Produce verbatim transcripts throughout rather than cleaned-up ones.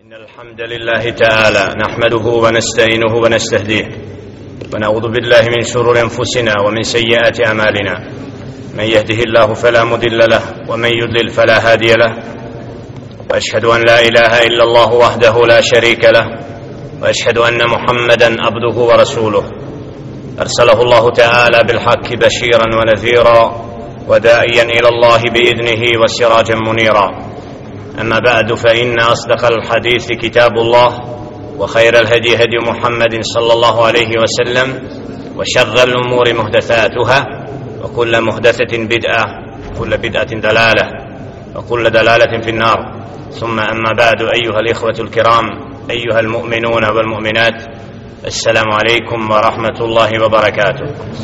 إن الحمد لله تعالى نحمده ونستعينه ونستهديه ونعوذ بالله من شرور أنفسنا ومن سيئات أعمالنا. من يهده الله فلا مضل له ومن يضلل فلا هادي له، وأشهد أن لا إله إلا الله وحده لا شريك له، وأشهد أن محمدا عبده ورسوله أرسله الله تعالى بالحق بشيرا ونذيرا وداعيا إلى الله بإذنه وسراجا منيرا. أما بعد، فإن أصدق الحديث كتاب الله، وخير الهدي هدي محمد صلى الله عليه وسلم، وشر الأمور محدثاتها، وكل محدثة بدعة، وكل بدعة دلالة، وكل دلالة في النار. ثم أما بعد، أيها الإخوة الكرام، أيها المؤمنون والمؤمنات، السلام عليكم ورحمة الله وبركاته.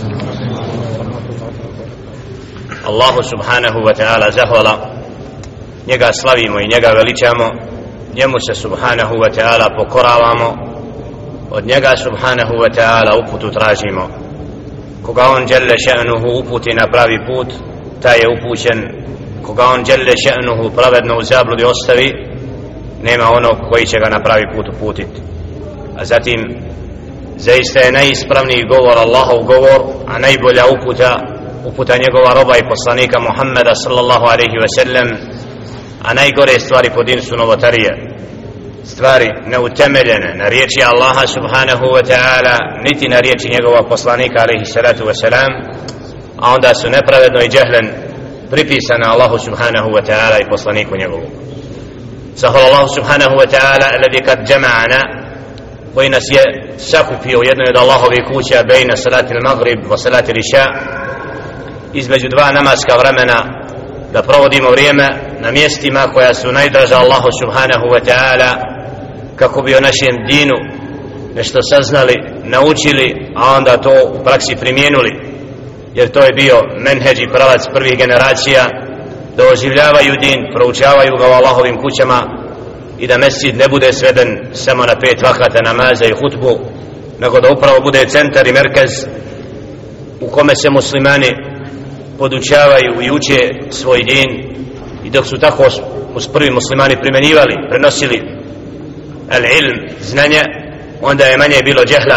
الله سبحانه وتعالى زهولا، njega slavimo i njega veličamo, njemu se subhanahu wa ta'ala pokoravamo, od njega subhanahu wa ta'ala uputu tražimo. Koga on dželle še'nuhu uputi na pravi put, taj je upućen. Koga on dželle še'nuhu pravedno u zabludi ostavi, nema onog koji će ga na pravi put uputiti. A zatim, zaista je najispravniji govor Allahov govor, a najbolja uputa uputa njegova roba i poslanika Muhammeda sallallahu alaihi wa sallam. A najgore stvari po dinu su novotarije, stvari neutemeljene na riječi Allaha subhanahu wa ta'ala, niti na riječi njegova poslanika alaihi salatu wa salam, a onda su nepravedno i džehlen pripisane Allahu subhanahu wa ta'ala i poslaniku njegovu. Zahvala Allahu subhanahu wa ta'ala alladhi kad jama'ana, koji nas je sakupio u jednoj od Allahovih kuća bejna salati al-maghrib wa salati al-isha, između dva namaska vremena, da provodimo vrijeme na mjestima koja su najdraža Allahu subhanahu wa ta'ala, kako bi o našem dinu nešto saznali, naučili, a onda to u praksi primijenili, jer to je bio menheđ i pravac prvih generacija, da oživljavaju din, proučavaju ga u Allahovim kućama i da mesjid ne bude sveden samo na pet vakata namaza i hutbu, nego da upravo bude centar i merkez u kome se muslimani podučavaju i uče svoj din. I dok su tako prvi muslimani primjenjivali, prenosili al-ilm, znanje, onda je manje bilo džehla.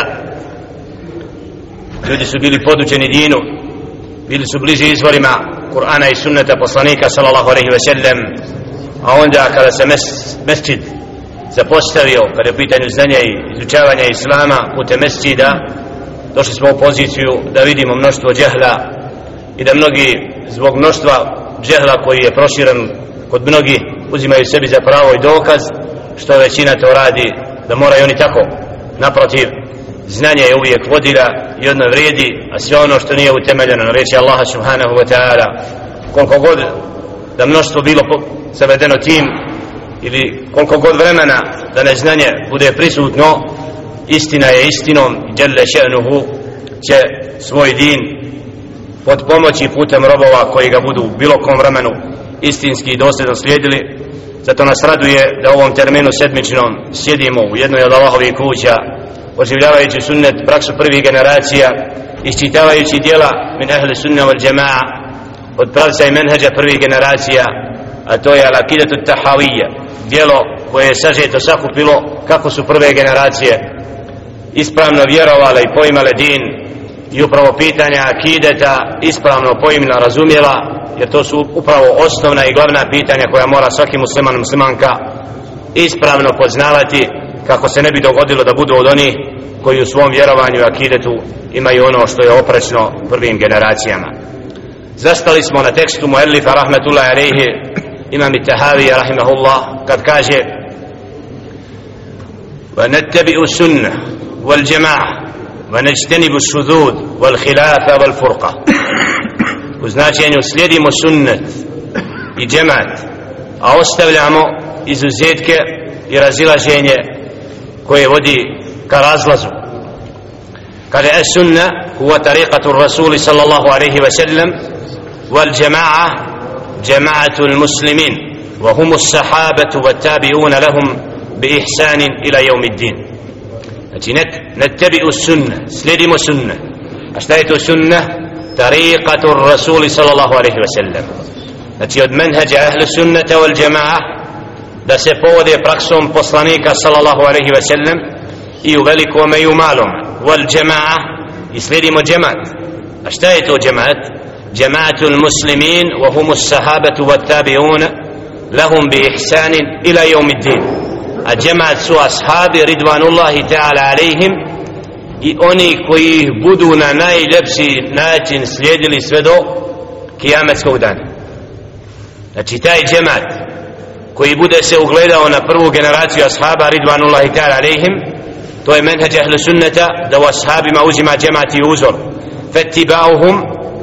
Ljudi su bili podučeni dinu, bili su bliži izvorima Kur'ana i sunneta poslanika sallallahu alaihi ve sellem. A onda kada se mes, mesčid zapostavio, kada je u pitanju znanja i izučavanja islama putem mesčida, došli smo u poziciju da vidimo mnoštvo džehla i da mnogi zbog mnoštva džehla koji je proširen kod mnogi uzimaju sebi za pravo i dokaz, što većina to radi, da moraju oni tako. Naprotiv, znanje je uvijek vodilja i odno vrijedi, a sve ono što nije utemeljeno na riječi Allaha subhanahu wa ta'ala, koliko god da mnoštvo bilo zavedeno tim, ili koliko god vremena da neznanje bude prisutno, istina je istinom i dželle še'nuhu će svoj din pod pomoći putem robova koji ga budu u bilo kom vremenu istinski i dosljedno slijedili. Zato nas raduje da u ovom terminu sedmičnom sjedimo u jednoj od Allahovih kuća, oživljavajući sunnet, praksu prvih generacija, iščitavajući dijela min ahli sunna wal jama'a, od pravca i menheđa prvih generacija, a to je al-akidatu tahawiyya, dijelo koje je sažeto sakupilo kako su prve generacije ispravno vjerovale i poimale din, i upravo pitanja akideta ispravno poimila, razumjela, jer to su upravo osnovna i glavna pitanja koja mora svaki musliman i muslimanka ispravno poznavati, kako se ne bi dogodilo da budu od onih koji u svom vjerovanju i akidetu imaju ono što je oprečno prvim generacijama. Zastali smo na tekstu muellifa rahmetullahi alejhi, imam Tahawi rahimahullah, kad kaže: wa nattabi'u sunnah wal jama'a ونجتنب الشذوذ والخلاف والفرقة. u značenju slijedimo sunnet i džemat, a ostavljamo izuzetke i razilaženje koje vodi ka razlazu. Kaže: es sunna huwa tariqatu rasuli sallallahu alaihi wa sallam wal jama'a jama'atu al muslimin wa humu as-sahabatu wa tabi'una lahum bi ihsanin ila yawmi ddin. Znači, nettabi'u sunna, slijedimo sunna. A šta je to sunna? Tariqatu rasuli sallallahu alaihi wa sallam. Znači, od menheđa ahli sunnata wal jama'a da se povode praksom poslanika sallallahu alaihi wa sallam i u velikome i u malome. Wal džema'a, i slijedimo džemat. A šta je to džemat? Džema'atul muslimin wa humus sahabatu wa tabi'un lahum bi ihsanin ila yawmiddin. A džemat su ashabi ridvanullahi ta'ala alaihim i oni koji budu na najljepši način slijedili sve do kijametskog dana. Znači taj džemat koji bude se ugledao na prvu generaciju ashaba ridvanullahi ta'ala alaihim, to je menheđ ahlu sunnata, da u ashabima uzima džemat i uzor. Fattiba'uhum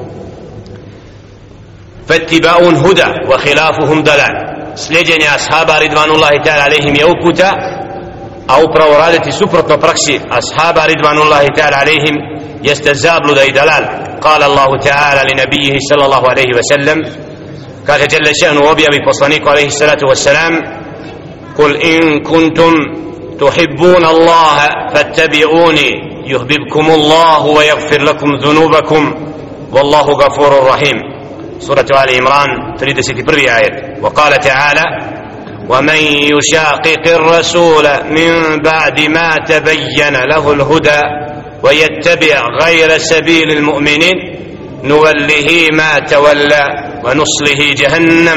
fattiba'un huda wa khilafuhum dalal. Slijedjenje ashaba ridvanullahi ta'ala alaihim je uputa, a upravo raditi suprotno praksi ashaba ridvanullahi ta'ala alaihim jeste zabluda i dalal. Kala Allahu ta'ala li nabijihi sallallahu alaihi wa sallam, kaže jalla še'nu objavi poslaniku alaihi salatu wa salam, kul in kuntum tuhibbuna Allaha fattabi'uni yuhbibkum Allahu wa yaghfir lakum dhunubakum wallahu ghafurur rahim. سورة آل عمران ثلاثين وواحد آية. وقال تعالى ومن يشاقق الرسول من بعد ما تبين له الهدى ويتبع غير سبيل المؤمنين نوله ما تولى ونصله جهنم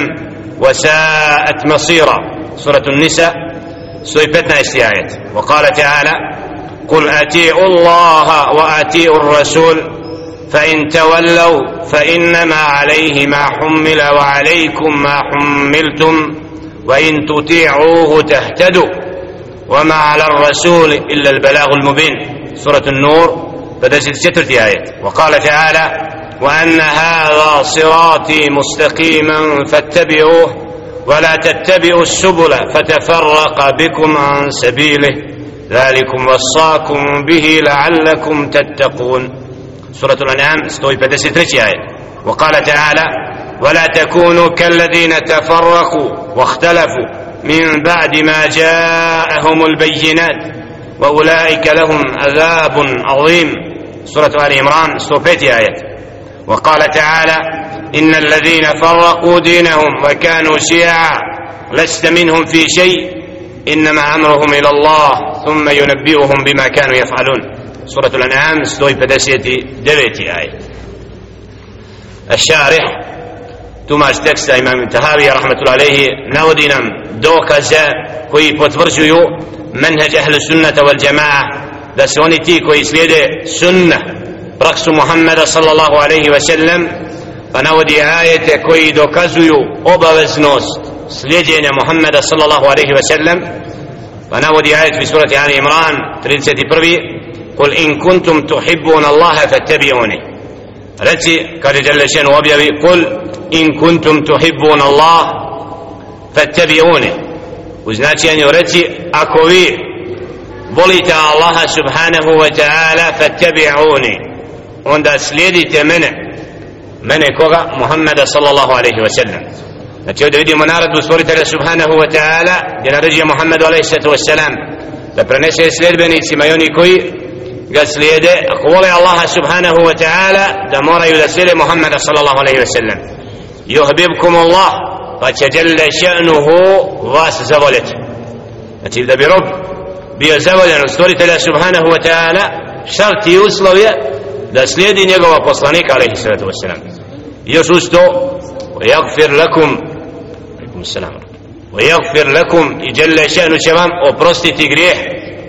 وساءت مصيرا. سورة النساء سورة اثناشر آية. وقال تعالى قل أطيعوا الله وأطيعوا الرسول فإن تولوا فإنما عليه ما حمل وعليكم ما حملتم وإن تطيعوه تهتدوا وما على الرسول إلا البلاغ المبين. سورة النور ثلاثين آية. وقال تعالى وأن هذا صراطي مستقيما فاتبعوه ولا تتبعوا السبل فتفرق بكم عن سبيله ذلكم وصاكم به لعلكم تتقون. سورة الأنعام مئة وثلاثين وثلاثين آية. وقال تعالى ولا تكونوا كالذين تفرقوا واختلفوا من بعد ما جاءهم البينات وأولئك لهم عذاب عظيم. سورة آل عمران مئة وخمسة آية. وقال تعالى إن الذين فرقوا دينهم وكانوا شيعا لست منهم في شيء إنما أمرهم إلى الله ثم ينبئهم بما كانوا يفعلون. سورة الأنعام مئة وخمسة وتسعة آية. الشارح tumač teksta imam Tahavija rahmetullahi alejhi navodi nam dokaze koji potvrđuju menheđ ahlu sunnata wal džema'a, da su oni ti koji slijede sunna, praksu Muhammeda sallallahu alaihi wa sallam, pa navodi ajete koji dokazuju obaveznost slijedjenja Muhammeda sallallahu alaihi wa sallam, pa navodi ajet u surati Ali Imran trideset prvi. Kul in kuntum tuhibbuna Allaha fattabi'uni. Reci, kaže Jalla šanu objavi, kul in kuntum tuhibbuna Allah fattabi'uni. U značenju reci, ako vi volite Allaha subhanahu wa ta'ala fattabi'uni, onda slijedite mene. Mene koga? Muhammeda sallallahu alaihi wa sallam. Znači ovdje vidimo naredbu stvoritelja subhanahu wa ta'ala gdje naređuje Muhammedu alaihi sallatu wa sallam da prenese sljedbenicima i oni koji ga slijede, ako vole Allaha subhanahu wa ta'ala, da moraju da slijede Muhammeda sallallahu alaihi wa sallam. Yuhbibkum Allah, pa će jalla še'nuhu vas zavoljeti. Znači da bi rob bio zavoljen od stvoritelja subhanahu wa ta'ala, šart i uslov je da slijedi njegova poslanika alaihi sallatu wa sallam. I još uz to ويغفر لكم عليكم السلام ويغفر لكم جل شأنه شباب oprostiti grijeh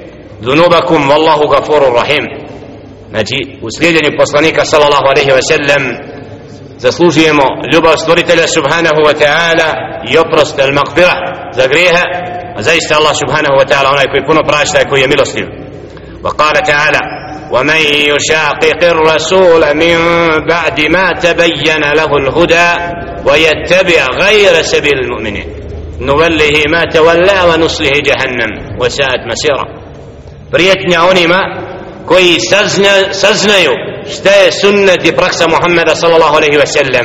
ذنوبكم والله غفور رحيم. Znači u slijedjenju poslanika sallallahu alejhi ve sellem zaslužujemo ljubav stvoritelja subhanahu wa ta'ala i oprost al-maghfira za grijehe, a zaista Allah subhanahu wa ta'ala onaj koji puno prašta i koji je milostiv. وقال تعالى ومن يشاقق الرسول من بعد ما تبين له الهدى ويتبع غير سبيل المؤمنين نوله ما تولى ونصله جهنم وساءت مسيرا. prijetnja onima koji sazna, saznaju šta je sunnet i praksa Muhammeda sallallahu alaihi wa sallam.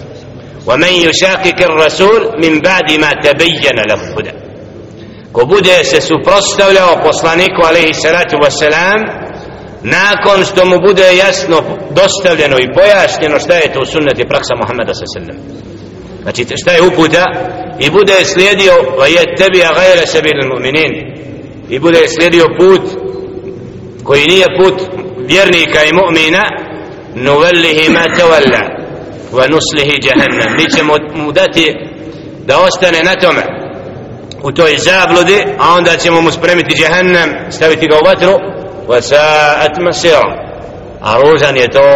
ومن يشاقق الرسول من بعد ما تبين له الهدى, ko bude se suprotstavljao poslaniku alaihi salatu wassalam nakon što mu bude jasno dostavljeno i pojašnjeno šta je to sunnet i praksa Muhammeda sallallahu alejhi ve sellem. znači šta je uputa, i bude slijedio وَيَتَّبِعَ غَيْرَ سَبِيلِ الْمُؤْمِنِينَ, i bude slijedio put koji nije put vjernika i mu'mina, نُوَلِّهِ مَا تَوَلَّا وَنُسْلِهِ جَهَنَّمْ, mi ćemo mu dati da ostane na tome u toj zabludi, a onda ćemo mu spremiti Jahannam, staviti ga u vatru, وَسَاءَتْ مَصِيرًا, a ružan je to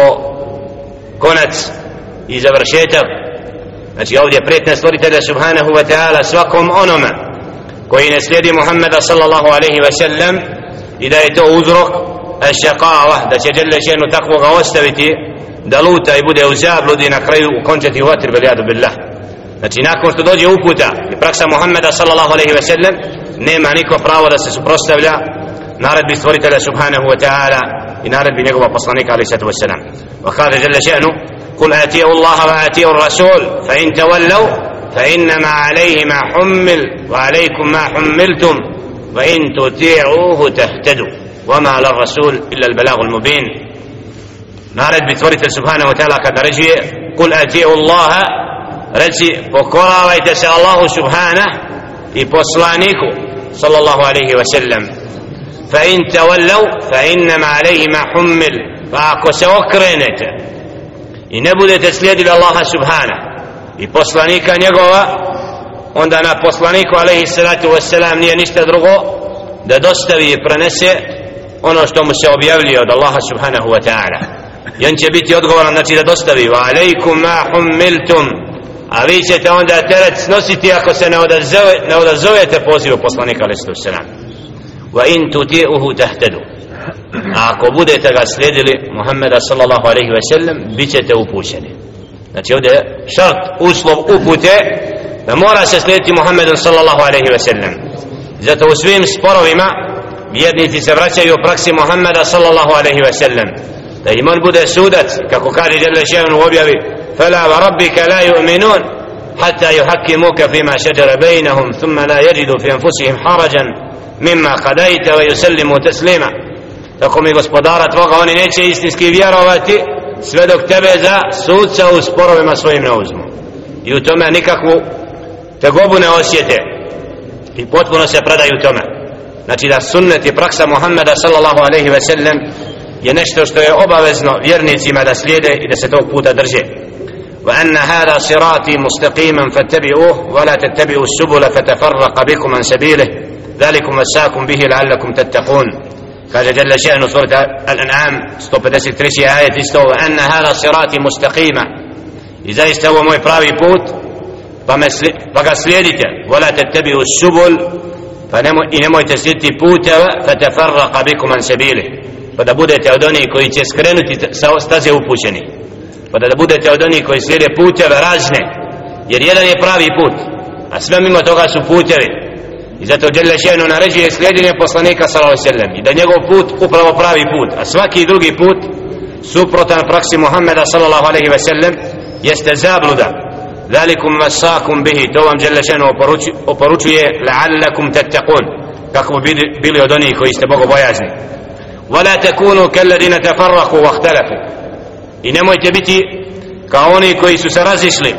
konac i završetak. Znači ovdje prijetnja stvoritelja subhanahu wa ta'ala svakom onome koji ne slijedi Muhammeda sallallahu alaihi wa sallam, i da je to uzrok ašaqava, da će Jelle šenu takvoga ostaviti da luta i bude u zabludi i na kraju ukončati u vatri, biljadu billah. Znači nakon što dođe uputa i praksa Muhammeda sallallahu alaihi wa sallam, nema niko pravo da se suprotstavlja naredbi stvoritelja subhanahu wa ta'ala i naredbi njegova poslanika alaihi sallatu wa sallam. Wa kaže Jelle šenu: قل آتيوا الله وآتيوا الرسول فإن تولوا فإنما عليه ما حمل وعليكم ما حملتم وإن تطيعوه تهتدوا وما للرسول إلا البلاغ المبين. نارد بتورث سبحانه وتعالى قد رجي قل آتيوا الله رجي وقرا ويتسأل الله سبحانه في بوصلانيكو صلى الله عليه وسلم فإن تولوا فإنما عليه ما حمل فأكو سوكرينت i ne budete slijedili Allaha subhana i poslanika njegova, onda na poslaniku alaihi salatu wassalam nije ništa drugo da dostavi i prenese ono što mu se objavljuje od Allaha subhanahu wa ta'ala, i on će biti odgovoran, znači da dostavi wa alaikum ma hummiltum, a vi ćete onda teret snositi ako se ne, odazove, ne odazovete pozivu poslanika alaihi salatu wassalam. Wa in tuti'uhu tahtadu, a ako budete ga slijedili Muhammeda sallallahu alaihi wa sallam, bit ćete upućeni. Znači ovdje je šart, uslov upute da mora se slijediti Muhammedom sallallahu alaihi wa sallam. Zato u svim sporovima vjernici se vraćaju u praksi Muhammeda sallallahu alaihi wa sallam, da im on bude sudac, kako kaže Jelle še'nu u objavi: فَلَا وَرَبِّكَ لَا يُؤْمِنُونَ حَتَّى يُحَكِّمُوكَ فِيمَا شَجَرَ بَيْنَهُمْ ثُمَّ لَا يَجِدُوا فِي أَنفُسِهِمْ حَرَجًا مِمَّا قَضَيْتَ وَيُسَلِّمُوا تَسْلِيمًا. Tako mi gospodara tvoga, oni neće istinski vjerovati sve dok tebe za sudca u sporovima svojim ne uzmu i u tome nikakvu tegobu ne osjete i potpuno se predaju tome. Znači da sunnet i praksa Muhammeda sallallahu alaihi ve sellem je nešto što je obavezno vjernicima da slijede i da se tog puta drže. Wa anna hada sirati mustaqiman fattabi'uh wa la tattabi'u subula fatafarraqa bikum an sabilih dhalikum wasaakum bihi la'allakum tattaqun. kaže Jalla še'nu surat Al-An'am sto pedeset treći ajet isto: anna hada sirati mustaqima, i zaista ovo moj pravi put, pa, me sli, pa ga slijedite, wala tattabi'u subul, pa nemoj, i nemojte slijediti puteva, fatafarraqa bikum an sabili, pa da budete od onih koji će skrenuti sa staze upućeni, pa da budete od onih koji slijede puteve razne, jer jedan je pravi put, a sve mimo toga su putevi. I zato Jalla še'nu naređuje slijedjenje poslanika sallallahu alejhi ve sellem i da njegov put upravo pravi put, a svaki drugi put suprotan praksi Muhammeda sallallahu alejhi ve sellem jeste zabluda. Zalikum wasakum bihi, to vam Jalla še'nu oporučuje la'allakum tattaqun, kako bi bili, bili od onih koji ste bogobojazni. Wala takunu kalladina tafarraqu wa ikhtalafu, i nemojte biti kao oni koji su se razišli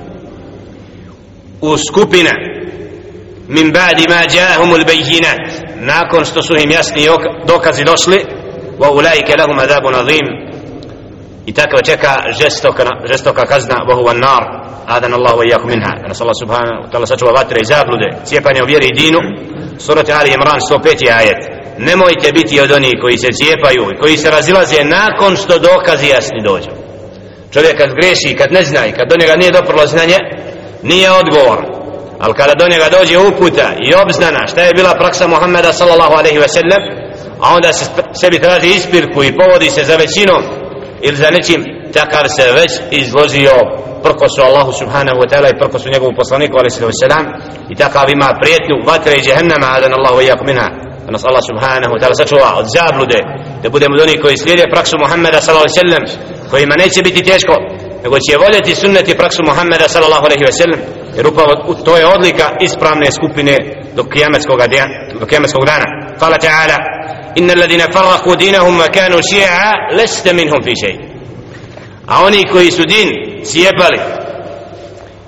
u skupine min ba'di ma ja'ahumul bayyinat, nakon što su im jasni dokazi došli, wa ulaika lahum adabun azim, i takva čeka žestoka, žestoka kazna, wa huwa an-nar, adana Allahu wa iyyakum minha. Nas Allah subhanahu wa ta'ala sačuva vatre i zablude, cijepanje u vjeri i dinu. Surat Ali Imran sto peti ajet: nemojte biti od onih koji se cijepaju i koji se razilaze nakon što dokazi jasni dođu. Čovjek kad greši, kad ne zna i kad do njega nije doprlo znanje, nije odgovoran. Ali kada do njega dođe uputa i obznana šta je bila praksa Muhammeda sallallahu alaihi ve sellem, a onda se sebi traži ispirku i povodi se za većinom ili za nečim, takav se već izložio prkosu Allahu subhanahu wa ta'ala i prkosu njegovu poslaniku alaihi wa sallam, i takav ima prijetnju vatre i jehennama, adan Allahu wa iyyakum minha. Da nas Allah subhanahu wa ta'ala sačuva od zablude, da budemo od onih koji slijede praksu Muhammeda sallallahu alaihi wa sallam, kojima neće biti teško, nego će voljeti sunneti praksu Muhammeda sallallahu alaihi wa sallam, jer upravo to je odlika ispravne skupine do kijametskog dana. Do kijametskog dana. Kala ta'ala: inna alladhina farraqu dinahum wa kanu shi'a lasta minhum fi shay. A oni koji su din cijepali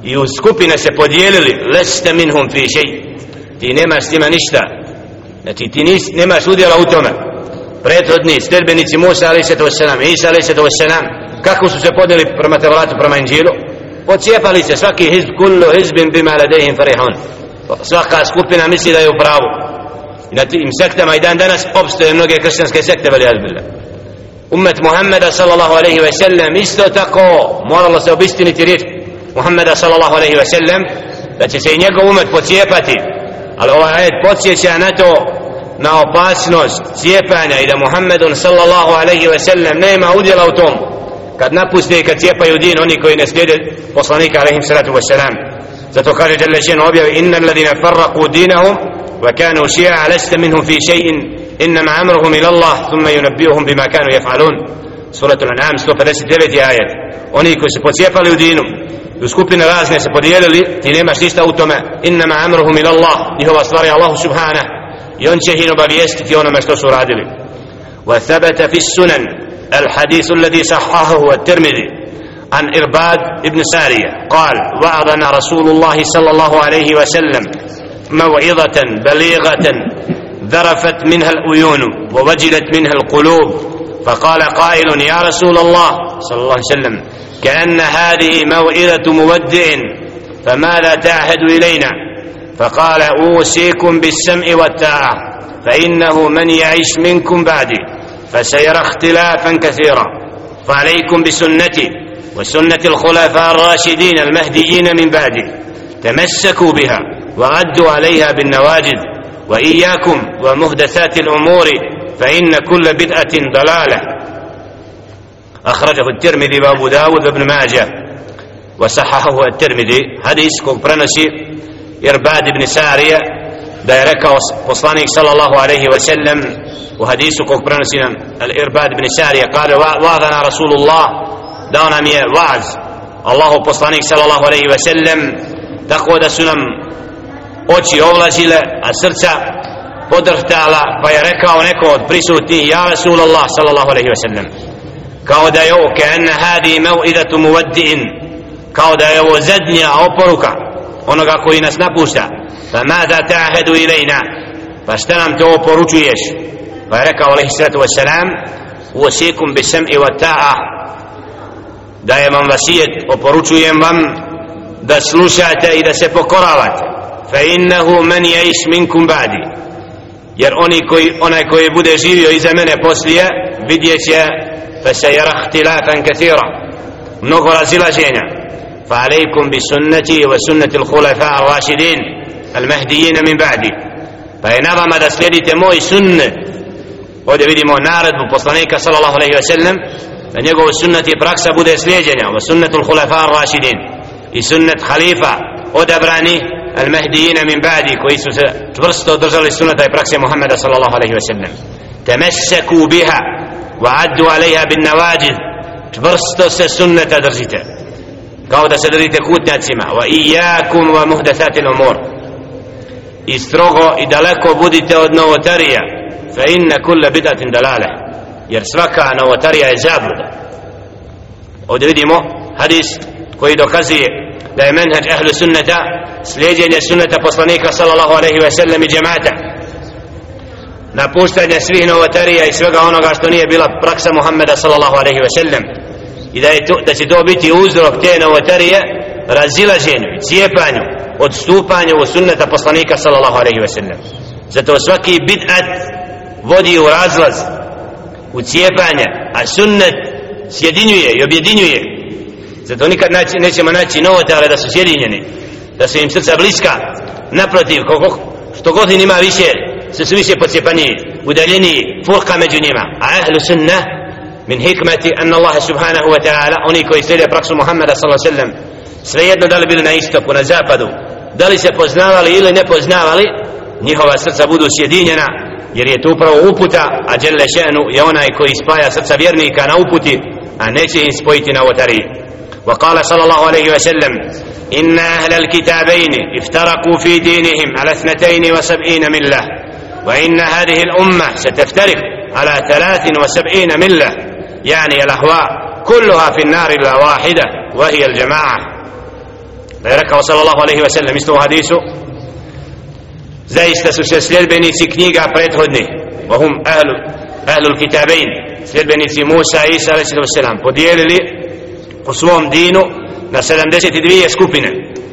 i u skupine se podijelili, leste minhum fi shay, ti nemaš s njima ništa, znači ti nis, nemaš udjela u tome. Prethodni sledbenici Musa alejhi selam i Isa alejhi selam, kako su se podijeli prema Tevratu, prema Inđilu? Pocijepali se, svaki hizb, kullu hizbin bima ladejhim farihun, svaka skupina misli da je u pravu. I na tim sektama i dan danas opstoje mnoge kršćanske sekte, veli azbillah. Ummet Muhammeda sallallahu alejhi ve sellem isto tako moralo se obistiniti riječ Muhammeda sallallahu alejhi ve sellem, da će se i njegov umet pocijepati. Ali ovaj ajet podsjeća na to, na opasnost cijepanja i da Muhammedun sallallahu alejhi ve sellem nema udjela u tom kad napuste i kad cijepaju din oni koji ne slijede poslanika alejhi salatu vesselam. Zato kaže dželle šanu objavi innal ladina farraqu dinahum wa kanu shi'a lasta minhum fi shay'in innama amruhum ila Allah thumma yunabbi'uhum bima kanu yaf'alun. Suratul An'am sto pedeset deveti ajet. Oni koji su pocijepali u dinu u skupine razne se podijelili, ti nemaš ništa u tome, innama amruhum ila Allah, njihova stvar je Allahu subhanahu i on će ih obavijestiti onome što su radili. Wa thabata fi sunan الحديث الذي صححه الترمذي عن إرباد بن سارية قال وعظنا رسول الله صلى الله عليه وسلم موعظة بليغة ذرفت منها العيون ووجلت منها القلوب فقال قائل يا رسول الله صلى الله عليه وسلم كأن هذه موعظة مودع فماذا تعهد إلينا؟ فقال أوصيكم بالسمع والطاعة فإنه من يعيش منكم بعدي فسيرى اختلافا كثيرا فعليكم بسنتي وسنة الخلفاء الراشدين المهديين من بعدي تمسكوا بها وعدوا عليها بالنواجذ وإياكم ومحدثات الأمور فإن كل بدعة ضلالة. أخرجه الترمذي وأبو داود وابن ماجه وصححه الترمذي. حديث kog prenosi Irbad ibn Sarija da je rekao poslanik sallallahu alejhi ve sellem u hadisu kog prenosi nam Al-Irbad ibn Sarija, kaže va'adana Rasulullah, dao nam je vaaz Allahu poslanik sallallahu alejhi ve sellem, tako da su nam oči ovlažile a srca podrhtala, pa je rekao neko od prisutnih ja Rasulullah sallallahu alejhi ve sellem, kao da je ovo ka'anna hadi mau'idatu muwaddi'in, kao da je ovo zadnja oporuka onoga koji nas napušta. fa mada ta'hedu ilajna, pa šta nam to poručuješ? Pa je rekao alejhi salatu vesselam usikum bis-sam'i wat-ta'a, dajem vam vasijet, oporučujem vam da slušate i da se pokoravate. Fa innahu man ya'ish minkum ba'di, jer oni koji, onaj koji bude živio iza mene poslije vidjet će fa sayara ikhtilafan kathira, mnogo razilaženja. Fa alejkum bi sunnati wa sunnati al-khulafa' ar-rashidin al-mahdiyyin min ba'di, pa je na vama da slijedite moj sunnet. Ovdje vidimo naredbu poslanika sallallahu alejhi ve sellem da njegov sunnet i praksa bude slijeđenja, wa sunnatul khulafa ar-rashidin, i sunnet halifa odabrani al-mahdiyyin min ba'di, koji su se čvrsto držali sunneta i prakse Muhammeda sallallahu alejhi ve sellem. Tamassaku biha wa addu alejha bin nawajid, čvrsto se sunneta držite kao da se držite kutnjacima. Wa iyyakum wa muhdathatil umur, i strogo i daleko budite od novotarija. Fa inna kulla bid'atin dalalah, jer svaka novotarija je zabluda. Ovdje vidimo hadis koji dokazuje da je menheđ ahlu sunneta slijedjenje sunneta poslanika sallallahu alejhi ve sellem i džemata, napuštanje svih novotarija i svega onoga što nije bila praksa Muhammeda sallallahu alejhi ve sellem, i da, je to, da će to biti uzrok te novotarije razilaženju i cijepanju, odstupanju od sunneta poslanika sallallahu alejhi ve sellem. Zato svaki bid'at vodi u razlaz, u cijepanje, a sunnet sjedinjuje i objedinjuje. Zato nikad naći, nećemo naći novotare da su sjedinjeni, da su im srca bliska. Naprotiv, koliko, što god im ima više, se su više pocijepaniji, udaljeniji, furka među njima. A ahlu sunnah min hikmeti anna Allah subhanahu wa ta'ala, oni koji slijede praksu Muhammeda sallallahu alejhi ve sellem, svejedno da li bili na istoku, na zapadu, da li se poznavali ili ne poznavali, njihova srca budu sjedinjena, jer je to upravo uputa, a dželle še'nu je onaj koji spaja srca vjernika na uputi, a neće im spojiti na novotariji. Wa qala sallallahu alejhi ve sellem inna ahla al-kitabayn iftaraqu fi dinihim ala ithnatayn wa sab'ina millah wa inna hadhihi al-umma sataftariq ala thalathin wa sab'ina millah, yani al-ahwa kulluha fi an-nar illa wahida wa hiya al-jama'ah. da je rekao sallallahu alejhi ve sellem isto u hadisu: zaista su se sljedbenici knjiga prethodnih, vahum ahlu ahlul kitabain, sljedbenici Musa i Isa alejhi selam, podijelili u svom dinu na sedamdeset dvije skupine,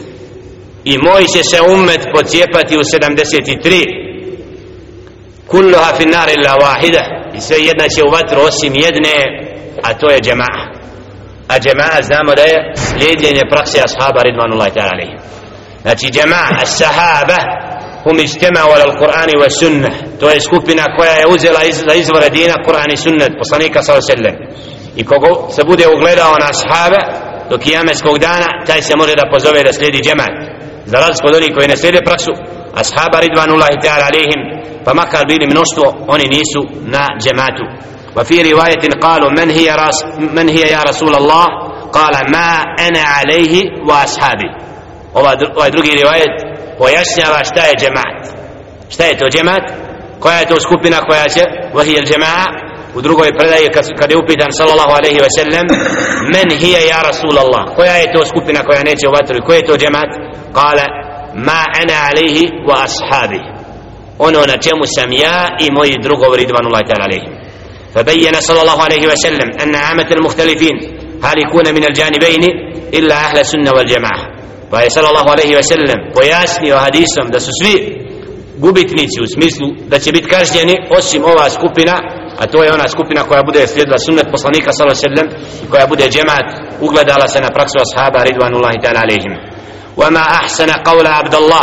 i moj će se ummet pocijepati u sedamdeset tri, kulluha fin nar illa wahida, i sve jedna će u vatru osim jedne, a to je džema'a. A džema'a znamo da je slijedjenje prakse ashaba ridvanullahi ta'ala alejhim. Znači džema'a, as-sahaba hum ijtama'u ala al-Qur'ani wa sunnah, to je skupina koja je uzela iz, za izvore dina Kur'an i sunnet poslanika sallallahu alejhi ve sellem, i kogo se bude ugledao na ashaba do kijametskog dana, taj se može da pozove da slijedi džema'a, za razliku od onih koji ne slijede praksu ashaba ridvanullahi ta'ala alejhim, pa makar bili mnoštvo, oni nisu na džematu. وفي رواية قالوا من هي راس من هي يا رسول الله؟ قال ما أنا عليه وأصحابي. ovaj drugi rivajet pojašnjava šta je džemaat, šta je to džemaat, koja je to skupina koja će وهي الجماعة. U drugoj predaji kad je upitan sallallahu alejhi ve sellem men hiya ya rasul Allah, koja je to skupina koja neće u vatru, koja je to džemaat? Kale ma ana alejhi wa ashabi, ono na čemu sam ja i moji drugovi ridvanullahi ta'ala alejhim. فبين صلى الله عليه وسلم أن عامة المختلفين هالكون من الجانبين إلا أهل السنة والجماعة. فصلى الله عليه وسلم pojasnio hadisom da su svi gubitnici u smislu da će biti kažnjeni osim ova skupina, a to je ona skupina koja bude slijedila sunnet poslanika sallallahu alejhi ve sellem i koja bude džemaat, ugledala se na praksu ashaba ridvanullahi ta'ala alejhim. وما أحسن قول عبد الله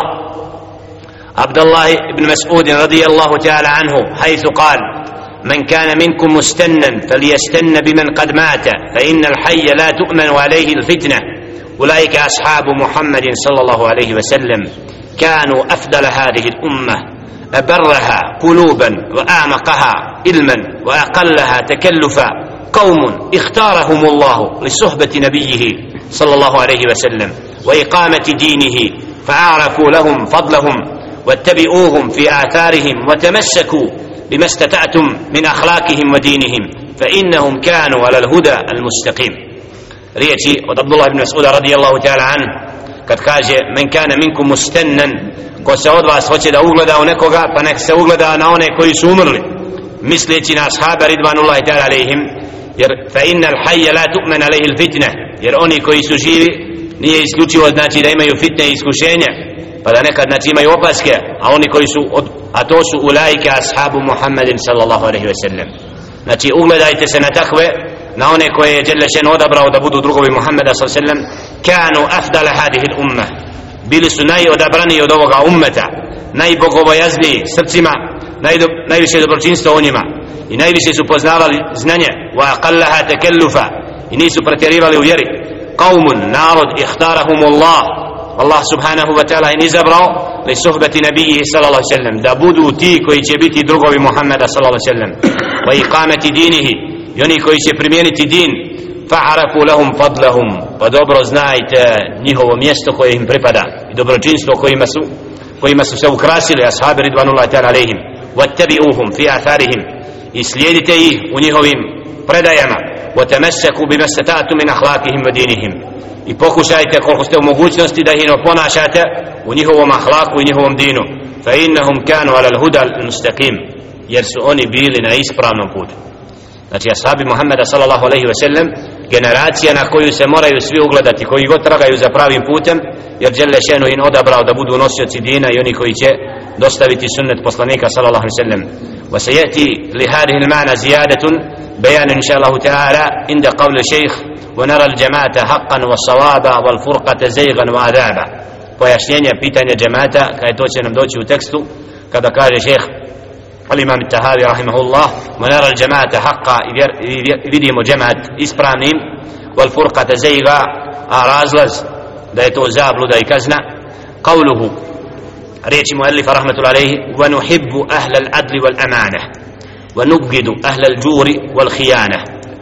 عبد الله بن مسعود رضي الله تعالى عنه حيث قال: من كان منكم مستنا فليستن بمن قد مات فإن الحي لا تؤمن عليه الفتنة أولئك أصحاب محمد صلى الله عليه وسلم كانوا أفضل هذه الأمة أبرها قلوبا وأعمقها علما وأقلها تكلفا قوم اختارهم الله لصحبة نبيه صلى الله عليه وسلم وإقامة دينه فأعرفوا لهم فضلهم واتبعوهم في آثارهم وتمسكوا بما استطعتم من أخلاقهم ودينهم فإنهم كانوا على الهدى المستقيم. riječi od Abdullah ibn Mas'uda radijallahu ta'ala an, kad kaže men kana minkum mustannan, ko se od vas hoće da ugleda u nekoga, pa nek se ugleda na one koji su umrli, misleći na ashaba ridvanullahi ta'ala alejhim, jer fa innal hayya la tu'man alayhi al fitna, jer oni koji su živi nije isključivo znači da imaju fitne i iskušenja, pa da nekad znači imaju opaske, a oni koji su od, a to su ulaika ashabu Muhammedin sallallahu alejhi ve sellem. Znači ugledajte se na takve, na one koje je Đelešen odabrao da budu drugovi Muhammeda sallallahu alejhi ve sellem. Kanu afdala hadihi al-umma, bili su najodabraniji od ovoga ummeta, najbogobojazniji srcima, najdo, najviše dobročinstva u njima i najviše su poznavali znanje, wa aqallaha takallufa, i nisu pretjerivali u vjeri. Qaumun, narod, ihtarahumullah, Allah subhanahu wa ta'ala im izabrao li suhbeti nabiji sallallahu alejhi ve sellem, da budu ti koji će biti drugovi Muhammeda sallallahu alejhi ve sellem, wa iqamati dinihi, i oni koji će primijeniti din, fa'arafu lahum fadlahum, pa dobro znajte njihovo mjesto koje im pripada i dobročinstvo kojima su kojima su se ukrasili ashabi ridvanullahi ta'ala alejhim, wattabi'uhum fi atharihim, i slijedite ih u njihovim predajama, wa tamassaku bima stata'tum min akhlaqihim wa dinihim, i pokušajte koliko ste u mogućnosti da ih ponašate u njihovom ahlaku i njihovom dinu, fa innahum kanu ala al-huda al-mustaqim, jer su oni bili na ispravnom putu. Znači ashabi Muhammeda sallallahu alejhi ve sellem, generacija na koju se moraju svi ugledati, koji god tragaju za pravim putem, jer Đelešenu im odabrao da budu nosioci dina i oni koji će dostaviti sunnet poslanika sallallahu alejhi ve sellem. Wa sayati li hadhihi al-ma'na ziyadatun bayan insha Allah ta'ala inda qawl shaykh wa nara al-jama'ata haqqan wa sawaba wal furqata zaygan wa adaba. Pojašnjenje pitanja džemata, kada to će nam doći u tekstu, kada kaže šejh al-imam at-Tahawi rahimahullah, wa nara al-jama'ata haqqan, vidimo džemat ispravnim, wal furqata zayga, a razlaz da je to zabluda i kazna. Qawluhu, riječi muallifa rahmatullahi alayhi, wa nuhibbu ahla al-adli wal amana wa nubghidu ahla al-juri wal khiyana.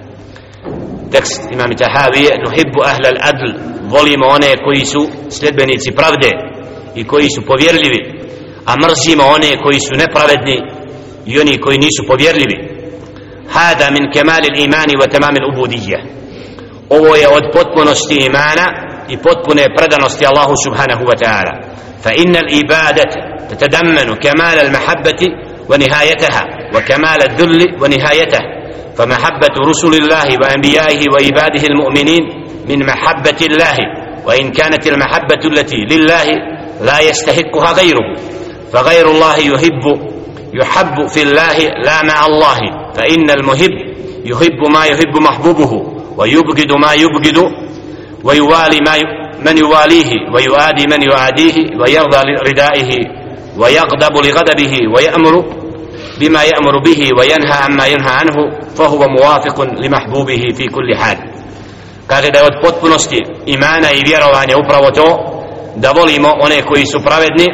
Tekst imam Tahawi, nuhibbu ahla al-adl, volimo one koji su sledbenici pravde i koji su povjerljivi, a mrzimo one koji su nepravedni i oni koji nisu povjerljivi. Hada min kemal al-imani wa tamam al-ubudiyya, ovo je od potpunosti imana i potpune predanosti Allahu subhanahu wa ta'ala. Fa inna al-ibadata tatadammanu kamal al-mahabbati wa nihayataha wa kamal al-dhull wa nihayataha. Fa mahabbatu rusulillahi wa anbiya'ihi wa ibadihi al-mu'minin min mahabbati Allah, wa in kanat al-mahabbatu allati lillahi la yastahiqquha ghayruhu, fa ghayru Allah yuhibbu yuhabbu fi Allah la ma'a Allah, fa inna al-muhibb yuhibbu ma yuhibbu mahbubuhu ويبغض ما يبغض ويوالي ما ي... من يواليه ويؤادي من يعاديه ويرضى لردائه ويغضب لغضبه ويأمر بما يأمر به وينهى عما ينهى عنه فهو موافق لمحبوبه في كل حال. Kaže da je od potpunosti imana i vjerovanja upravo to da volimo one koji su pravedni,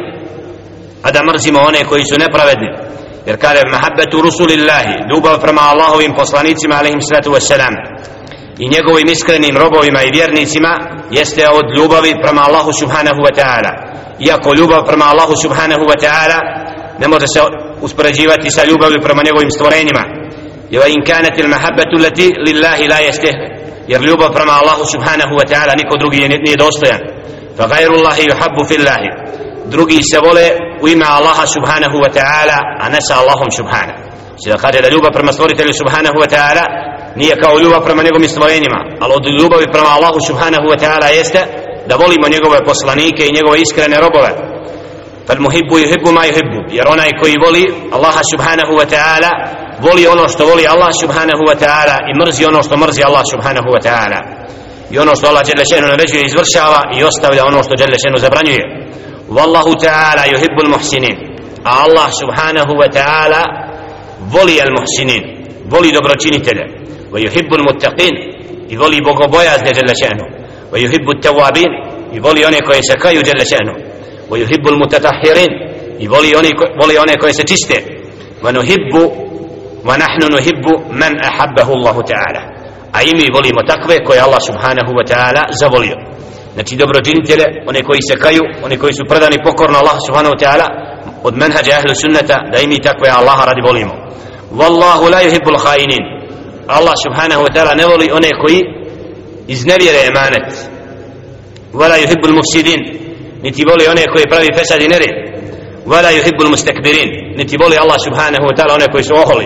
a da mrzimo one koji su nepravedni. Jer kaže mahabbetu rusulillahi, ljubav prema Allahovim poslanicima alejhim salatu vesselam i njegovim iskrenim robovima i vjernicima jeste od ljubavi prema Allahu subhanahu wa ta'ala. Iako ljubav prema Allahu subhanahu wa ta'ala ne može se uspoređivati sa ljubavi prema njegovim stvorenjima. Wa in kanat al-mahabbatu allati lillahi la yastah, jer ljubav prema Allahu subhanahu wa ta'ala niko drugi nije dostojan. Fa ghayru Allahi yuhabbu fillahi, drugi se vole u ime Allaha subhanahu wa ta'ala, a ne sa Allahom subhanahu. Sada kaže da ljubav prema stvoritelju subhanahu wa ta'ala nije kao ljubav prema njegovim stvorenjima, ali od ljubavi prema Allahu subhanahu wa ta'ala jeste da volimo njegove poslanike i njegove iskrene robove. Fal muhibbu yuhibbu ma yuhibbu, jer onaj koji voli Allaha subhanahu wa ta'ala voli ono što voli Allah subhanahu wa ta'ala i mrzi ono što mrzi Allah subhanahu wa ta'ala. I ono što Allah dželle šanu naređuje izvršava i ostavlja ono što dželle šanu zabranjuje. Wallahu ta'ala yuhibbul muhsinin, a Allah subhanahu wa ta'ala voli al muhsinin, voli dobročinitelje. ويحب المتقين يولي بوغوبوياز جل شأنه ويحب التوابين يولي one koji se kaju جل شأنه ويحب المتطهرين يولي يولي one koji se čiste ونحب ونحن نحب من أحبه الله تعالى, a i mi volimo takve koje Allah subhanahu wa ta'ala zavolio. Znači dobročinitelje, one koji se kaju, one koji su predani pokorno Allah subhanahu wa ta'ala, od menhađa ahlu sunnata da i mi takve Allaha radi volimo. Wallahu la yuhibbul khainin, Allah subhanahu wa ta'ala ne voli one koji iznevjere emanet. Wala yuhibbul mufsidin, niti voli one koji pravi fesad i nered. Wala yuhibbul mustakbirin, niti voli Allah subhanahu wa ta'ala one koji su oholi.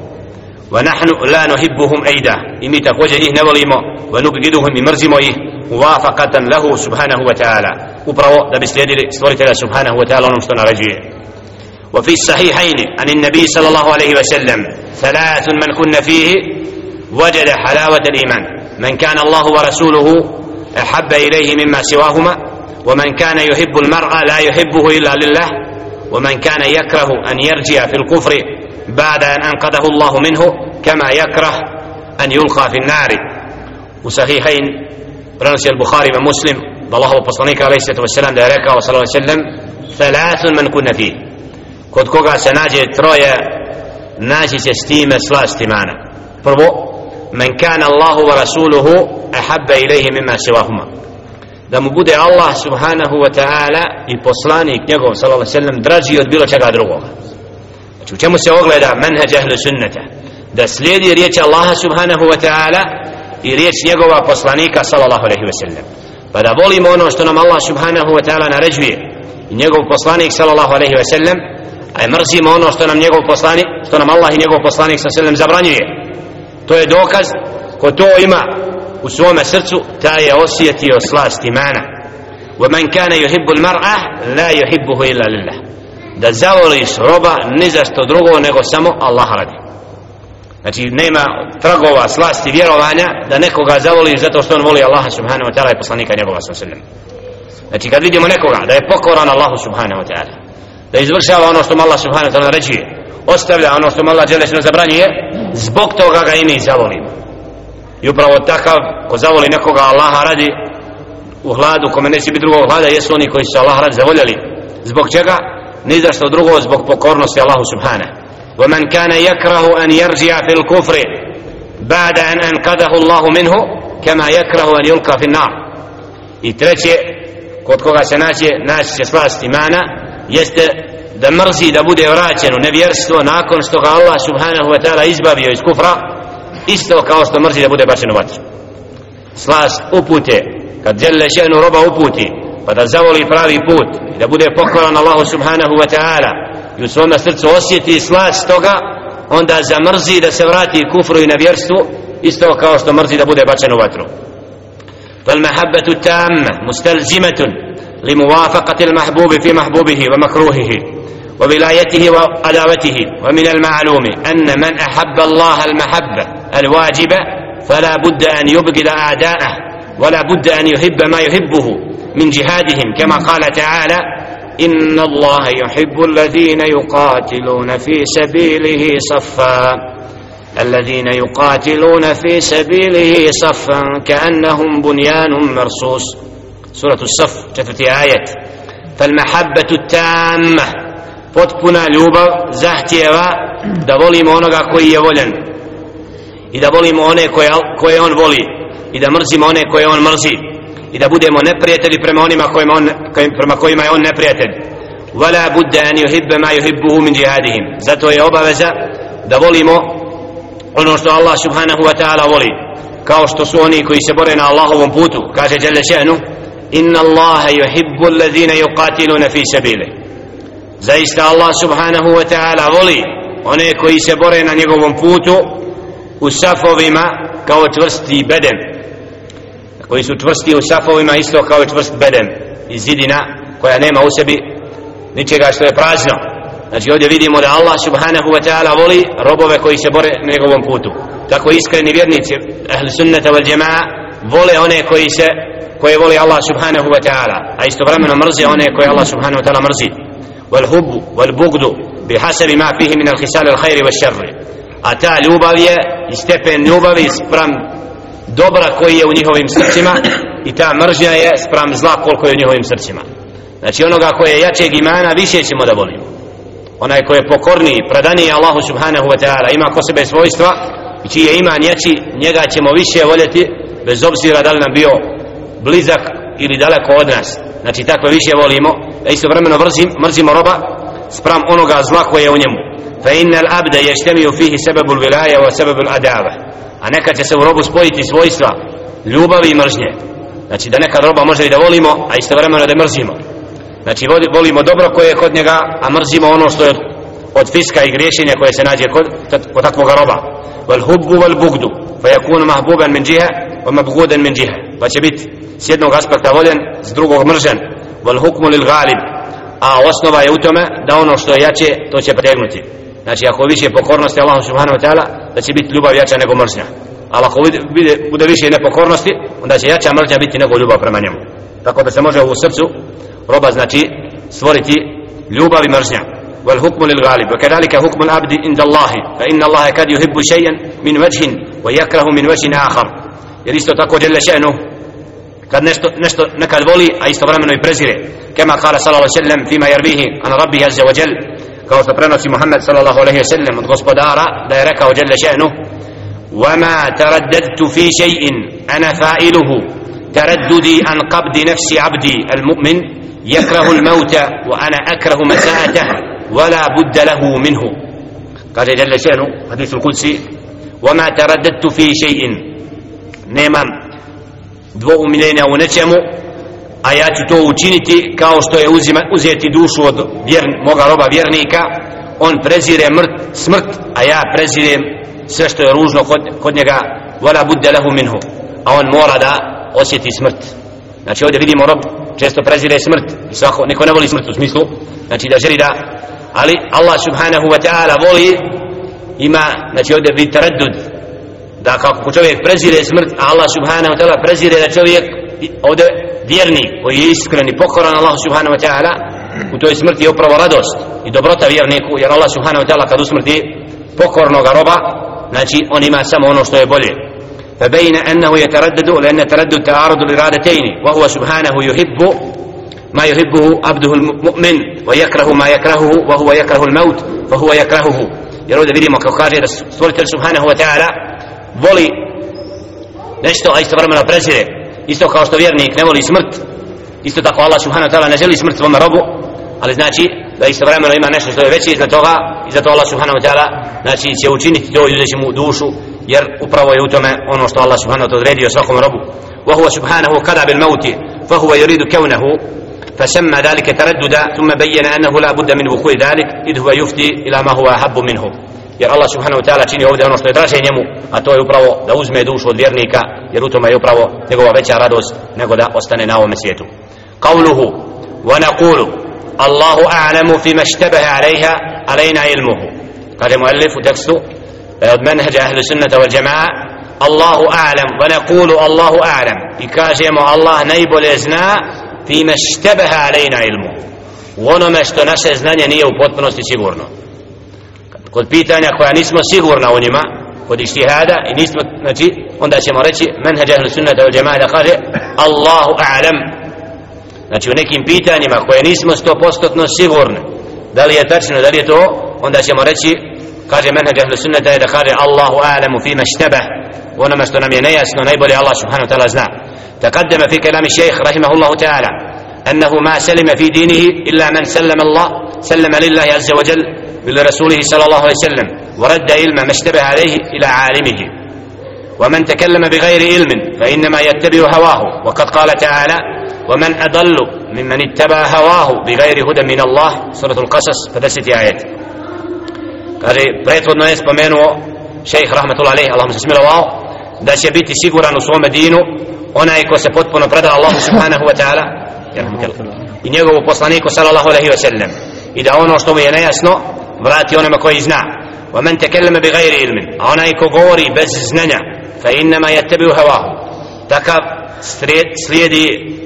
Wa nahnu la nuhibbuhum aida, i mi također njih ne volimo. Wa nubgiduhum, i mrzimo ih muvafaqatan lahu subhanahu wa ta'ala, upravo da bi slijedili stvoritelja subhanahu wa ta'ala onom što naređuje. وفي الصحيحين عن النبي صلى الله عليه وسلم ثلاث من كن فيه وجد حلاوة الإيمان: من كان الله ورسوله أحب إليه مما سواهما، ومن كان يحب المرء لا يحبه إلا لله، ومن كان يكره أن يرجع في الكفر بعد أن أنقذه الله منه كما يكره أن يلقى في النار. وصحيحين برنسي البخاري ومسلم الله وبصنيك عليه الصلاة والسلام da je rekao sallallahu alejhi ve sellem: ثلاث من كن فيه, kod koga se nađe troje, naći se s time slast imana. Prvo, men kana Allahu wa rasuluhu ahabba ilayhi mimma siwahuma, da mu bude Allah subhanahu wa ta'ala i poslanik njegov sallallahu alejhi ve sellem draži od bilo čega drugoga. Znači u čemu se ogleda menhaj ahlu sunnata? Da slijedi riječ Allaha subhanahu wa ta'ala i riječ njegova poslanika sallallahu alejhi ve sellem, pa da volimo ono što nam Allah subhanahu wa ta'ala naređuje i njegov poslanik sallallahu alejhi ve sellem, a mrzimo ono što nam njegov poslanik, što nam Allah i njegov poslanik sallallahu alejhi ve sellem zabranjuje. To je dokaz ko to ima u svome srcu, taj je osjetio slast imana. Wa man kana yuhibbu al-mar'a la yuhibbuhu illa lillah, da zavoliš roba ni za što drugo nego samo Allah radi. Znači nema tragova slasti vjerovanja da nekoga zavoliš zato što on voli Allaha subhanahu wa ta'ala i poslanika njegova sallallahu alejhi ve sellem. Znači kad vidimo nekoga da je pokoran Allahu subhanahu wa ta'ala, da izvršava ono što mu Allah subhanahu wa ta'ala naređuje, ostavlja ono što mu Allah dželešno zabranjuje, zbog toga ga i mi zavolimo. I upravo takav ko zavoli nekoga Allaha radi u hladu, kome neće biti drugog hlada, jesu oni koji su Allah radi zavoljeli. Zbog čega? Ni za što drugo, zbog pokornosti Allahu subhanahu. ومن كان يكره أن يرجع في الكفر بعد أن أنقذه الله منه كما يكره أن يلقى في النار. I treće, kod koga se naće, naći će slast imana, jeste da mrzi da bude vraćen u nevjerstvo nakon što ga Allah subhanahu wa ta'ala izbavio iz kufra, isto kao što mrzi da bude bačen u vatru. Slast upute kad dželle še'nu roba uputi pa da zavoli pravi put i da bude pokoran Allahu subhanahu wa ta'ala i u svome srcu osjeti slast toga, onda zamrzi da se vrati kufru i nevjerstvu, isto kao što mrzi da bude bačen u vatru. فالمحبة التامة مستلزمة لموافقة المحبوب في محبوبه ومكروهه وولايته وعداوته. ومن المعلوم أن من أحب الله المحبة الواجبة فلا بد أن يبغض أعداءه ولا بد أن يحب ما يحبه من جهادهم، كما قال تعالى: إن الله يحب الذين يقاتلون في سبيله صفا الذين يقاتلون في سبيله صفا كأنهم بنيان مرصوص. سورة الصف četvrti آية. فالمحبة التامة potpuna ljubav zahtijeva da volimo onoga koji je voljen i da volimo one koje, koje on voli i da mrzimo one koje on mrzi i da budemo neprijatelji prema onima kojima on, prema kojima je on neprijatelj. ولا بد أن يحب ما يحبه من جهادهم. zato je obaveza da volimo ono što Allah subhanahu wa ta'ala voli, kao što su oni koji se bore na Allahovom putu. Kaže dželle še'nu: inna Allaha yuhibbu alladhina yuqatiluna fi sabilihi. Zaista Allah subhanahu wa ta'ala voli one koji se bore na njegovom putu u safovima kao čvrsti beden, koji su čvrsti u safovima isto kao čvrst beden iz zidina koja nema u sebi ničega što je prazno. Znači ovdje vidimo da Allah subhanahu wa ta'ala voli robove koji se bore na njegovom putu. Tako iskreni vjernici ahli sunnata wal jamaa vole one koji se koje voli Allah subhanahu wa ta'ala, a istovremeno mrze one koje Allah subhanahu wa ta'ala mrzi. Wal hubbu wal bugdu bihasabi ma fihi min al khisal al khair wal sharr. A ta ljubav je i stepen ljubavi spram dobra koji je u njihovim srcima i ta mržnja je spram zla koliko je u njihovim srcima. Znači onoga koje je jačeg imana više ćemo da volimo. Onaj koji je pokorniji, predaniji Allahu subhanahu wa ta'ala, ima ko sebe svojstva i čiji je iman jači, njega ćemo više voljeti bez obzira da li nam bio blizak ili daleko od nas. Znači takve više volimo, a istovremeno mrzim, mrzimo roba spram onoga zla koje je u njemu. Fa innal abda yajtami'u fihi sababul wilaya wa sababul adawa. A nekad će se u robu spojiti svojstva ljubavi i mržnje. Znači da nekad roba može i da volimo, a istovremeno da mrzimo. Znači volimo dobro koje je kod njega, a mrzimo ono što je od, od fiska i griješenja koje se nađe kod, kod takvoga roba. Wal hubbu wal bugdu fa yakunu mahbuban min jiha wa mabghudan min jiha. Pa će biti s jednog aspekta voljen, s drugog mržen. Wal hukmu lil ghalib. A osnova je u tome da ono što je jače to će pretegnuti. Znači ako više pokornosti Allahu subhanahu wa ta'ala, da će biti ljubav jača nego mržnja. Ali ako bude, bude više nepokornosti, onda će jača mržnja biti nego ljubav prema njemu. Tako da se može u srcu roba znači stvoriti ljubav i mržnja. Wal hukmu lil ghalib wa kadhalika hukmu al abdi inda Allah fa inna Allah kad yuhibbu shay'an min wajhin wa yakrahu min wajhin akhar. Jer isto tako dželle še'nu kad nešto nešto nekad voli a istovremeno i prezire, kama qala sallallahu alejhi ve sellem fima yarwihi an rabbi azza wa jalla, kao što prenosi Muhammed sallallahu alejhi ve sellem od gospodara da je rekao dželle še'nu: wa ma taraddadtu fi shay'in ana fa'iluhu taraddudi an qabdi nafsi 'abdi al-mu'min يكره الموت وأنا أكره مساءته ولا بد له منه. قال جل شأنه حديث القدسي: وما ترددت في شيء نمام dvou miljenja u nečemu, a ja ću to učiniti kao što je uzima, uzeti dušu od vjern, moga roba vjernika. On prezire mrt, smrt, a ja prezirem sve što je ružno kod, kod njega. ولا بد له منه. A on mora da osjeti smrt. Znači ovdje vidimo rob često prezire smrt i svako, niko ne voli smrt u smislu, znači da želi da, ali Allah subhanahu wa ta'ala voli, ima, znači ovdje vidi taraddud, da kako čovjek prezire smrt, a Allah subhanahu wa ta'ala prezire da čovjek ovdje vjernik koji je iskren i pokoran Allah subhanahu wa ta'ala, u toj smrti je upravo radost i dobrota vjerniku, jer Allah subhanahu wa ta'ala kad usmrti pokornoga roba, znači on ima samo ono što je bolje. فبين أنه يتردد لأن التردد تعارض الإرادتين، وهو سبحانه يحب ما يحبه عبده المؤمن ويكره ما يكرهه وهو يكره الموت فهو يكرهه. يرود vidimo kako kaže da stvoritelj subhanahu wa ta'ala voli nešto, a istovremeno prezire, isto kao što vjernik ne voli smrt, isto tako Allah subhanahu wa ta'ala ne želi smrt svome robu, ali znači da istovremeno ima nešto što je veće iznad toga i zato Allah subhanahu wa ta'ala znači će učiniti to i uzeti mu dušu, jer upravo je u tome ono što Allah subhanahu wa ta'ala odredio svakom robu. وهو سبحانه قضى بالموت فهو يريد كونه فسمى ذلك ترددا ثم بين أنه لا بد من وقوع ذلك إذ هو يفضي إلى ما هو أحب منه. Jer Allah subhanahu wa ta'ala čini ovdje ono što je draže njemu, a to je upravo da uzme dušu od vjernika, jer u tome je upravo njegova veća radost nego da ostane na ovome svijetu. Qawluhu wa naqulu Allahu a'lamu fima ishtabaha alayha alayna ilmuhu. Kaže muallif u tekstu od menheđa ahlu sunnata wal jamaa Allahu a'lam wa naqulu Allahu a'lam, i kažemo Allah najbolje zna fima ishtabaha alayna ilmuhu, u onome što naše znanje nije u potpunosti sigurno. Kod pitanja koja nismo sigurna u njima, kod ištihada i nismo, znači onda ćemo reći menheđ ahlu sunnata wal jamaa da kaže Allahu a'lam. Znači u nekim pitanjima koje nismo sto posto sigurni da li je tačno, da li je to, onda ćemo reći, kaže menheđ ahlu sunnata je da kaže Allahu a'lamu fima ishtabah, u onome što nam je nejasno najbolje Allah subhanahu wa ta'ala zna. Taqaddama fi kalami šejh rahimahullahu ta'ala annahu ma salima fi dinihi illa man sallama Allah sallama lillahi azza wa jal ولرسوله صلى الله عليه وسلم ورد علم ما اشتبه عليه إلى عالمه. ومن تكلم بغير علم فإنما يتبع هواه، وقد قال تعالى ومن أضل ممن اتبع هواه بغير هدى من الله سورة القصص فدست آيات. kaže prethodno je spomenuo šejh rahmetullahi alejhi, Allahumma smilovao, da će biti siguran u svome dinu onaj ko se potpuno preda Allahu subhanahu wa ta'ala i njegovu poslaniku sallallahu alejhi ve sellem, i da ono što mu je nejasno vrati onome koji zna. ومن تكلم بغير علم, a onaj ko govori bez znanja, fa innama yattabi'u hawahu, takav slijedi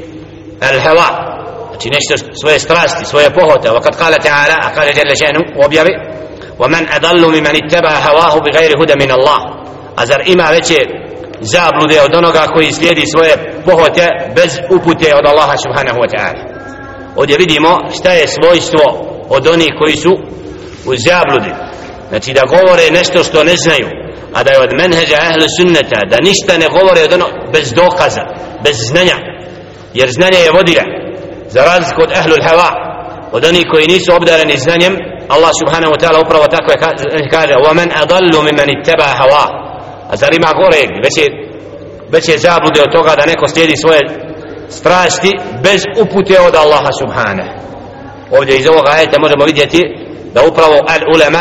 al hawa, znači nešto svoje strasti, svoje pohote. وقد قال تعالى, a kaže جل شأنه u objavi ومن أضل ممن اتبع هواه بغير هدى من الله, a zar ima veće zablude od onoga koji slijedi svoje pohote bez upute od Allaha subhanahu wa ta'ala. Ovdje vidimo šta je svojstvo od onih koji su u zabludi, znači da govore nešto što ne znaju, a da je od menheđa ahlu sunnata da ništa ne govore od ono bez dokaza, bez znanja, jer znanje je vodilja, za razliku od ahlul hawa, od onih koji nisu obdareni znanjem. Allah subhanahu wa ta'ala upravo tako je kaže وَمَنْ أَضَلُّ مِمَنِ اتَّبَعَ هَوَاهُ, a zar ima gore veće, veće zablude od toga da neko slijedi svoje strasti bez upute od Allaha subhanahu. Ovdje iz ovoga ajeta možemo vidjeti da upravo al-ulama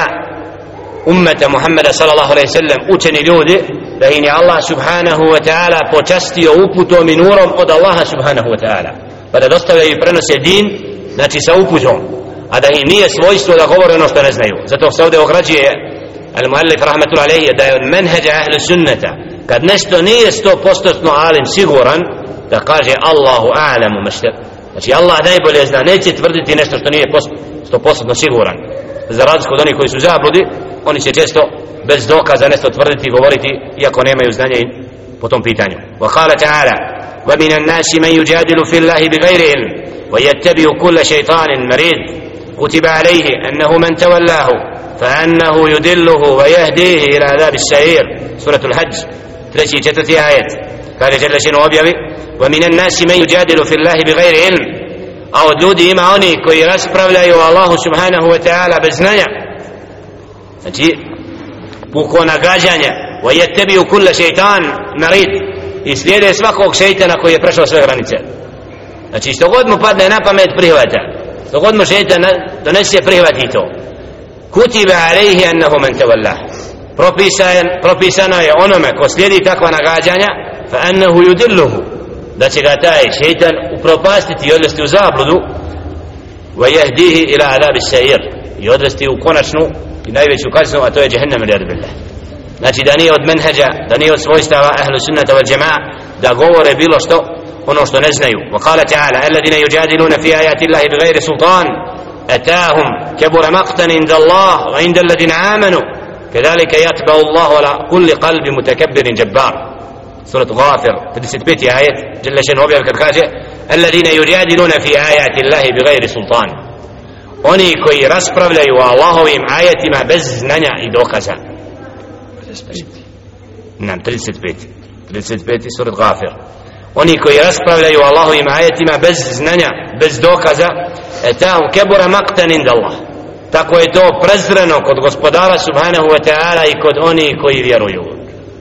ummeta Muhammeda sallallahu alaihi sallam, učeni ljudi, da im je Allah subhanahu wa ta'ala počastio uputom i nurom od Allaha subhanahu wa ta'ala, pa da dostavljaju i prenose din, znači sa uputom, a da im nije svojstvo da govore ono što ne znaju. Zato se ovdje ograđuje al-muallif rahmatullahi alaihi da je od menheđa ahlu sunnata, kad nešto nije sto posto alim siguran, da kaže Allahu a'lamu mašta, znači Allah najbolje zna, neće tvrditi nešto što nije sto posto siguran. Za razliku od onih koji su zabludi, oni će često bez dokaza nešto tvrditi i govoriti iako nemaju znanja po tom pitanju. Wa qala ta'ala wa minan nasi man yujadilu fillahi bighayri ilm wa yattabi'u kulla shaytanin marid kutiba alayhi annahu man tawallahu fa annahu yudilluhu wa yahdihi ila adhabis sa'ir. Suratul Hajj, treći i četvrti ajet. Kaže dželle šanu objavi wa minan nasi man yujadilu fillahi bighayri ilm, a od ljudi ima oni koji raspravljaju o Allahu subhanahu wa ta'ala bez znanja, znači puko nagađanja. wa yattabi'u kulla shaytan marid, i slijede svakog šejtana koji je prešao sve granice. Znači što god mu padne na pamet prihvata, što god mu šejtan donese prihvati to. Kutiba alayhi annahu man tawallah, propisan, propisano je onome ko slijedi takva nagađanja, fa annahu yudilluhu, da će ga taj šejtan upropastiti i odvesti u zabludu, wa yahdihi ila adhabi sa'ir, i odvesti u konačnu i najveću kaznu, a to je džehennem lijadu billah. Znači da nije od menheđa, da nije od svojstava ahlu sunnata wal jamaa da govore bilo što ono što ne znaju. Wa qala ta'ala alladhina yujadiluna fi ayati Allahi bighayri sultan atahum kabura maqtan inda Allah wa inda alladhina amanu kadhalika yatba'u Allahu ala kulli qalbi mutakabbirin jabbar. Surat Ghafir, trideset peti ajet, dželle šanu objavi kad kaže alladhina yujadiluna fi ayati Allahi bighayri sultan, oni koji raspravljaju o Allahovim ajetima bez znanja i dokaza. Nam trideset peti trideset peti surat Ghafir, oni koji raspravljaju o Allahovim ajetima bez znanja, bez dokaza, etahum kebura maqtan inda Allah, tako je to prezreno kod gospodara subhanahu wa ta'ala i kod oni koji vjeruju.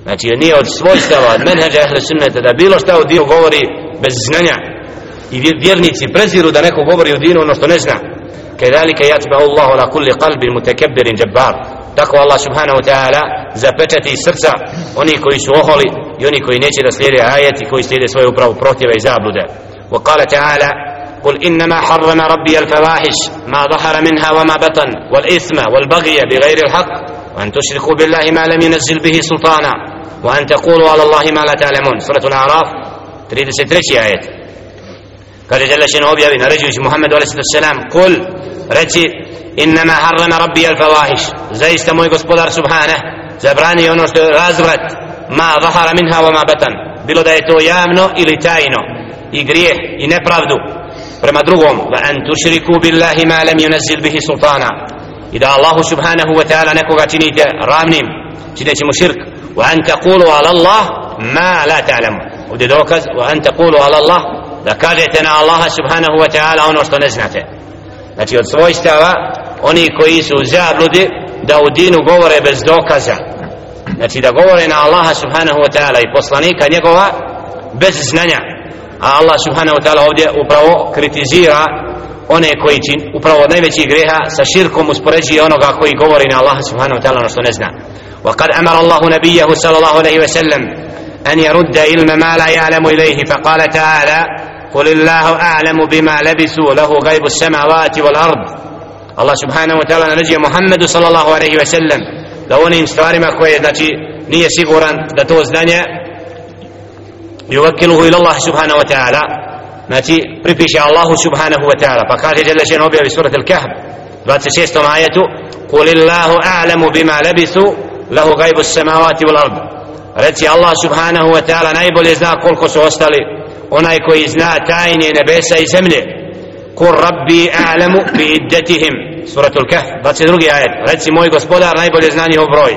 znači nije od svojstava, od menheđa ehle sunneta da bilo šta u dinu govori bez znanja i vjernici preziru da neko govori u dinu ono što ne zna. Kedalike yatba'u Allahu ala kulli qalbin mutakabbirin jabbar, tako Allah subhanahu wa ta'ala zapečati srca oni koji su oholi i oni koji neće da slijede ajeti, koji slijede svoje upravo protive i zablude. Wa qala ta'ala قل إنما حرم ربي الفواحش ما ظهر منها وما بطن والإثم والبغي بغير الحق وأن تشركوا بالله ما لم ينزل به سلطانا وأن تقولوا على الله ما لا تعلمون. سورة الأعراف trideset treća آية. kaže جل شأنه objavi naređujući Muhammedu alejhi selam, kul reci innama harrama rabbi al fawahish, zaista moj gospodar subhanahu zabrani ono što je razvrat, ma zahara minha wa ma batan, bilo da je to javno ili tajno, i grijeh i nepravdu prema drugom, wa an tushriku billahi ma lam yunzil bihi sultana, i da Allahu subhanahu wa ta'ala nekoga činite ravnim, čineći mu širk, wa an taqulu ala Allah ma la ta'lamu, ovdje dokaz wa an taqulu ala Allah, da kažete na Allaha subhanahu wa ta'ala ono što ne znate. Znači od svojstava oni koji su u zabludi da u dinu govore bez dokaza, znači da govore na Allaha subhanahu wa ta'ala i poslanika njegova bez znanja. A Allah subhanahu wa ta'ala ovdje upravo kritizira one koji čin, upravo od najvećih greha sa širkom uspoređuje onoga koji govori na Allaha subhanahu wa ta'ala ono što ne zna. وقد أمر الله نبيه صلى الله عليه وسلم أن يرد علم ما لا يعلم إليه فقال تعالى قل الله أعلم بما لبثوا له غيب السماوات والأرض. Allah subhanahu wa ta'ala naređuje Muhammedu sallallahu alaihi wa sallam da onim stvarima koje znači nije siguran da to znanje yuvakiluhu ila Allah subhanahu wa ta'ala, znači pripiše Allahu subhanahu wa ta'ala, pa kaže jalla še'nu objavi surat al-Kahf dvadeset šestom ajetu قل الله أعلم بما لبثوا له غيب السماوات والأرض, reci Allah subhanahu wa ta'ala najbolje zna koliko su ostali, onaj koji zna tajne nebesa i zemlje. Kur rabbi a'lamu bi iddatihim, suratul Kahf dvadeset drugi ajet, reci moj gospodar najbolje zna njihov broj.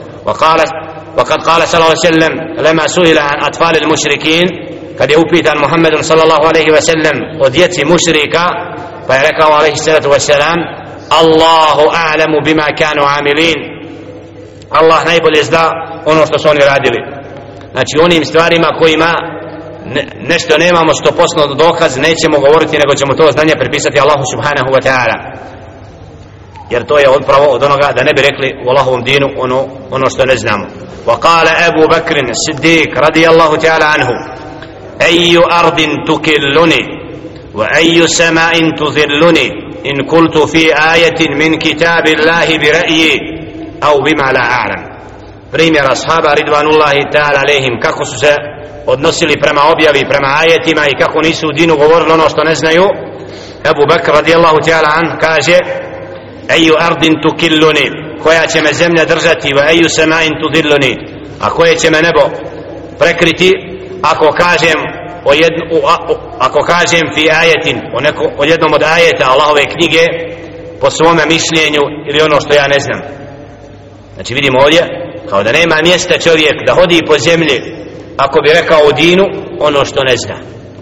وقد قال صلى الله عليه وسلم لما سئل عن أطفال المشركين, kad je upitan Muhammedun sallallahu alaihi wa sallam o djeci mušrika, pa je rekao alaihi salatu wa salam Allahu a'lamu bima kanu amilin, Allah najbolje zna ono što su oni radili. Znači onim stvarima kojima ne, nešto nemamo sto posto dokaz nećemo govoriti, nego ćemo to znanje prepisati Allahu subhanahu wa ta'ala, jer to je odpravo od onoga da ne bi rekli u Allahovom dinu ono, ono što ne znamo. وقال أبو بكر الصديق رضي الله تعالى عنه أي أرض تكلني وأي سماء تذلني إن قلت في آية من كتاب الله برأيي أو بما لا أعلم. primjer ashaba ridvanullahi ta'ala alehim kako su se odnosili prema objavi, prema ajetima i kako nisu u dinu govorili ono što ne znaju. Abu Bakr radijallahu ta'ala an kaže eju ardin tukilluni, koja će me zemlja držati, wa eju semain tudilluni, a koje će me nebo prekriti ako kažem o jednu, o, ako kažem fi ajetin, o, neko, o jednom od ajeta Allahove knjige po svome mišljenju ili ono što ja ne znam. Znači vidimo ovdje kao da nema mjesta čovjek da hodi po zemlji ako bi rekao u dinu ono što ne zna.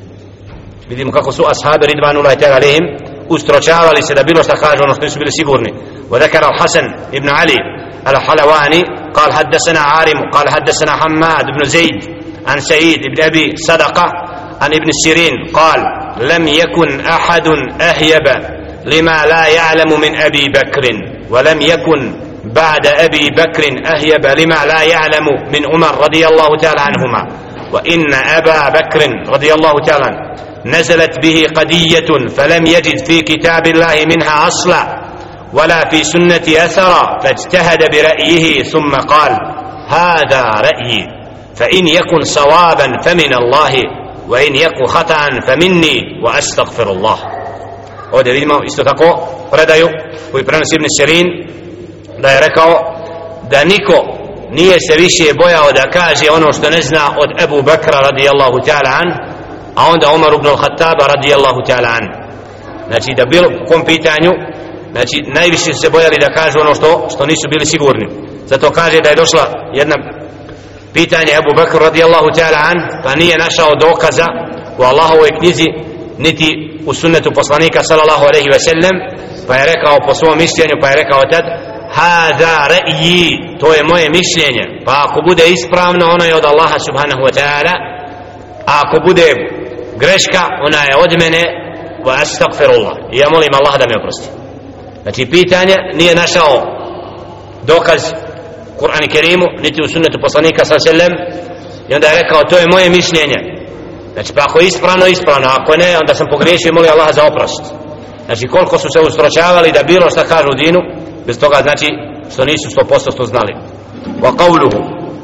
Vidimo kako su ashabi ridvanullahi ta'ala alehim ustročavali se da bilo šta kaže ono što nisu bili sigurni. وذكر الحسن ابن علي الحلواني قال حدثنا عارم قال حدثنا حماد بن زيد عن سعيد بن أبي صدقة عن ابن السيرين قال لم يكن أحد أهيب لما لا يعلم من أبي بكر ولم يكن بعد أبي بكر أهيب لما لا يعلم من عمر رضي الله تعالى عنهما. وإن أبا بكر رضي الله تعالى نزلت به قضية فلم يجد في كتاب الله منها أصلا ولا في سنة أثرا فاجتهد برأيه ثم قال هذا رأيي فإن يكن صوابا فمن الله وإن يكن خطأ فمني وأستغفر الله. ovdje vidimo isto tako predaju koji prenosi Ibn Sirin da je rekao da niko nije se više bojao da kaže ono što ne zna od Ebu Bekra radijallahu ta'ala an, a onda Umar ibn al-Khattaba radijallahu ta'ala an. Znači da bilo u kom pitanju, znači najviše se bojali da kažu ono što, što nisu bili sigurni. Zato kaže da je došla jedna pitanje Ebu Bekra radijallahu ta'ala an, pa nije našao dokaza u Allahovoj knjizi niti u sunnetu poslanika sallallahu alejhi ve sellem, pa je rekao po svom mišljenju, pa je rekao tad hada ra'yi, to je moje mišljenje, pa ako bude ispravno ono je od Allaha subhanahu wa ta'ala, a ako bude greška ona je od mene, wa astaghfirullah, i ja molim Allaha da me oprosti. Znači pitanje nije našao dokaz Kur'an i Kerimu niti u sunnetu poslanika sallallahu alejhi ve sellem, i onda je rekao to je moje mišljenje. Znači pa ako je ispravno, ispravno, ako ne onda sam pogriješio i molim Allaha za oprost. Znači koliko su se ustročavali da bilo šta kažu u dinu, bez toga znači što nisu sto posto znali. Wa qawluhu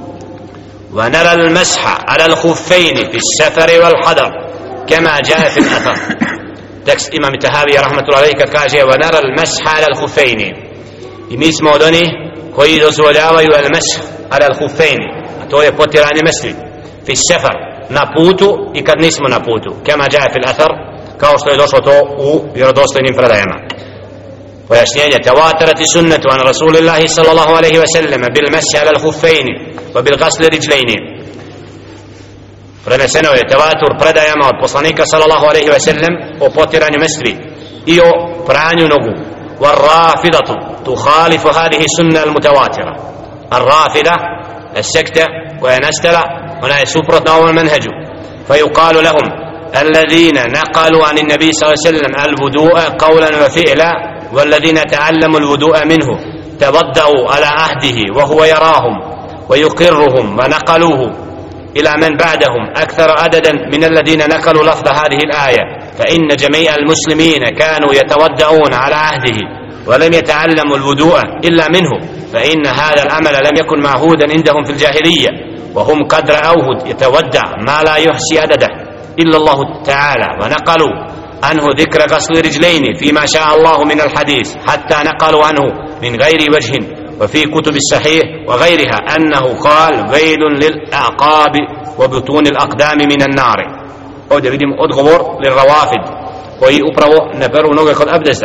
wa nara al-masha ala al-khuffayn fi as-safar wal-hadar kama jaa fi al-athar. Tekst Imam Tahavi rahmetullahi alayhi kad kaže wa nara al-masha ala al-khuffayn, i mi smo od onih koji dozvoljavaju al-mash ala al-khuffayn, a to je potiranje mesli fi as-safar, na putu i kad nismo na putu, kama jaa fi al-athar, kao što je došlo to u vjerodostojnim predajama. Pojašnjenje: tawatarati sunnatu an rasulillahi sallallahu alaihi wa sallam bil masi ala al-khuffaini wa bil ghasli rijlaini. Preneseno je tawatur predajama od poslanika sallallahu alaihi wa sallam o potiranju mesli i o pranju nogu. Wa rafidatu tukhalifu hadhihi sunna al-mutawatira. Ar-rafida, as-sekta koja je nastala, ona je suprotna ovom menheđu. Fa yuqalu lahum الذين نقلوا عن النبي صلى الله عليه وسلم الوضوء قولا وفعلا والذين تعلموا الوضوء منه توضأوا على عهده وهو يراهم ويقرهم ونقلوه إلى من بعدهم أكثر عددا من الذين نقلوا لفظ هذه الآية، فإن جميع المسلمين كانوا يتوضأون على عهده ولم يتعلموا الوضوء إلا منه، فإن هذا العمل لم يكن معهودا عندهم في الجاهلية، وهم قد رأوه يتودع ما لا يحصي عدده إلا الله تعالى، ونقلوا عنه ذكر غسل رجلين فيما شاء الله من الحديث، حتى نقلوا عنه من غير وجه وفي كتب الصحيح وغيرها أنه قال ويل للأعقاب وبطون الأقدام من النار. ovdje vidimo odgovor lirravafid koji upravo ne peru noge kod abdesta,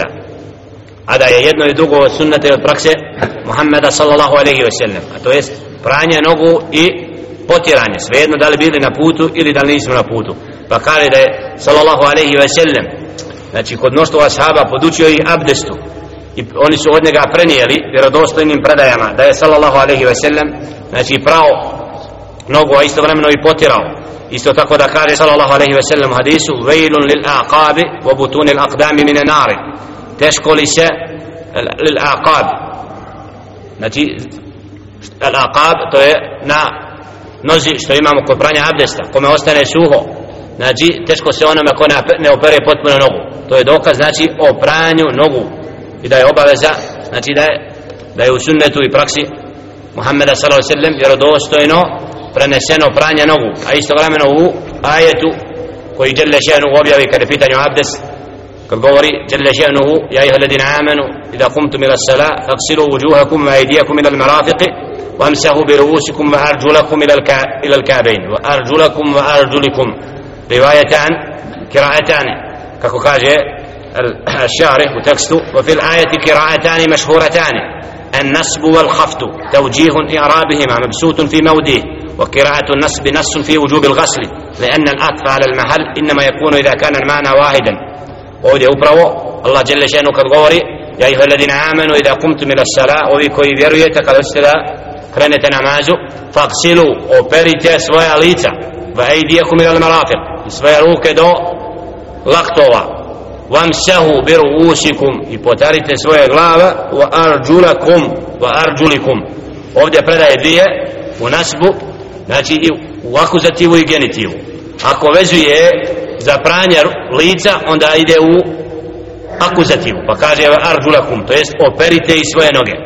a da je jedno i drugo od sunnete od prakse Muhammeda sallallahu alaihi wa sallam, a to jest pranje nogu i potiranje, svejedno da li bili na putu ili da li nismo na putu. Pa kaže da je sallallahu alaihi wa sallam, znači kod mnoštvo ashaba podučio ih abdestu i oni su od njega prenijeli vjerodostojnim predajama da je sallallahu alaihi wa sallam znači prao nogu, a istovremeno i potirao. Isto tako da kaže sallallahu alaihi wa sallam u hadisu vejlun lil aqabi wa butuni al aqdami mine nari, teško li se lil aqab, znači al aqab to je na nozi što imamo kod pranja abdesta, kome ostane suho, znači teško se onome ko ne opere potpuno nogu. To je dokaz znači o pranju nogu i da je obaveza, znači da je, da je u sunnetu i praksi Muhammeda sallallahu alejhi ve sellem vjerodostojno preneseno pranje nogu, a istovremeno u ajetu koji dželle še'nuhu objavi kada je pitanje abdest, kad govori dželle še'nuhu ja ayyuhalladhina amanu idha qumtum ila as-salah faghsilu wujuhakum wa aydiyakum ila al-marafiq وامسحوا برؤوسكم وارجلكم الى الى الكعبين وارجلكم وارجلكم روايتان قراءتان كما قال الشارح وتكست. وفي الآية قراءتان مشهورتان النصب والخفض توجيه إعرابهما مبسوط في موضعه، وقراءة النصب نص في وجوب الغسل لأن العطف على المحل إنما يكون إذا كان المعنى واحدا. وودي أبرو الله جل شأنه كالغوري يا أيها الذين آمنوا إذا قمتم إلى الصلاة وبكوي vjerujete kada ćete krenete namazu faksilu operite svoja lica va ejdijekum ila al-marafiq, svoje ruke do laktova, vamsahu bi ruusikum i potarite svoje glave, wa arjulakum wa arjulikum. Ovdje predaje dvije u nasbu, znači i u akuzativu i genitivu. Ako vezuje za pranje lica onda ide u akuzativu, pa kaže wa arjulakum, to jest operite i svoje noge,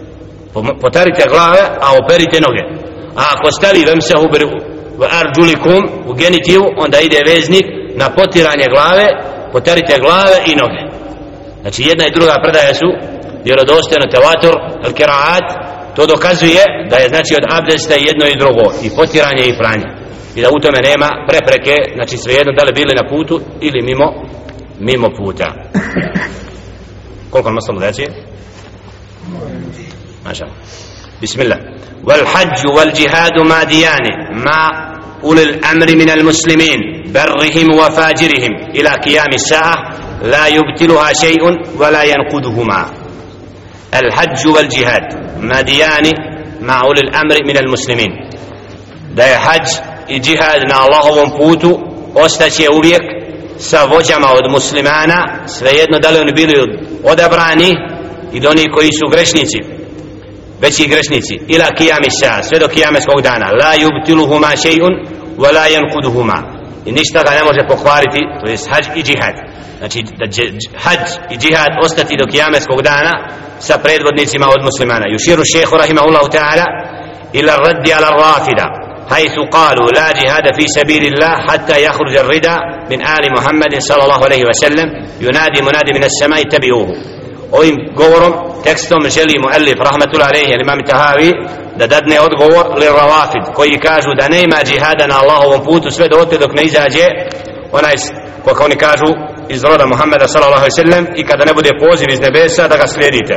potarite glave, a operite noge. A ako stavi vemsahu wa arjulikum u genitivu, onda ide veznik na potiranje glave, potarite glave i noge. Znači jedna i druga predaja su vjerodostojno tevatur al-qiraat, to dokazuje da je znači od abdesta jedno i drugo, i potiranje i pranje, i da u tome nema prepreke, znači svejedno da li bili na putu ili mimo mimo puta. Koliko nam ostalo reći? Mašallah. Bismillah. Wal hajj wal jihad madiyan ma أولي الأمر من المسلمين برهم وفاجرهم إلى قيام الساعة لا يبتلها شيء ولا ينقضهما. الحج والجهاد ماديان مع أولي الأمر من المسلمين da je hađ i džihad na Allahovom putu ostaće uvijek sa vođama od muslimana, svejedno da li oni bili odabrani i da oni koji su grešnici, veći grešnici, ila qiyami sa, sve do qiyameskog dana, la yubtiluhuma shay'un wa la yanquduhuma, i ništa ga ne može pokvariti, to jest hađ i džihad. Znači da će hađ i džihad ostati do qiyameskog dana sa predvodnicima od muslimana. Yushiru šejhu rahimahullahu ta'ala ila raddi ala rafida حيث قالوا لا جهاد في سبيل الله حتى يخرج الردى من آل محمد صلى الله عليه وسلم ينادي منادي من السماء اتبعوه. Ovim govorom, tekstom želi muallif rahmetullahi alejhi al-imam Tahavi da dadne odgovor li ravafid koji kažu da nema džihada na Allahovom putu sve dotle dok ne izađe onaj, kako oni kažu, iz roda Muhammeda sallallahu alejhi ve sellem, i kada ne bude poziv iz nebesa da ga slijedite.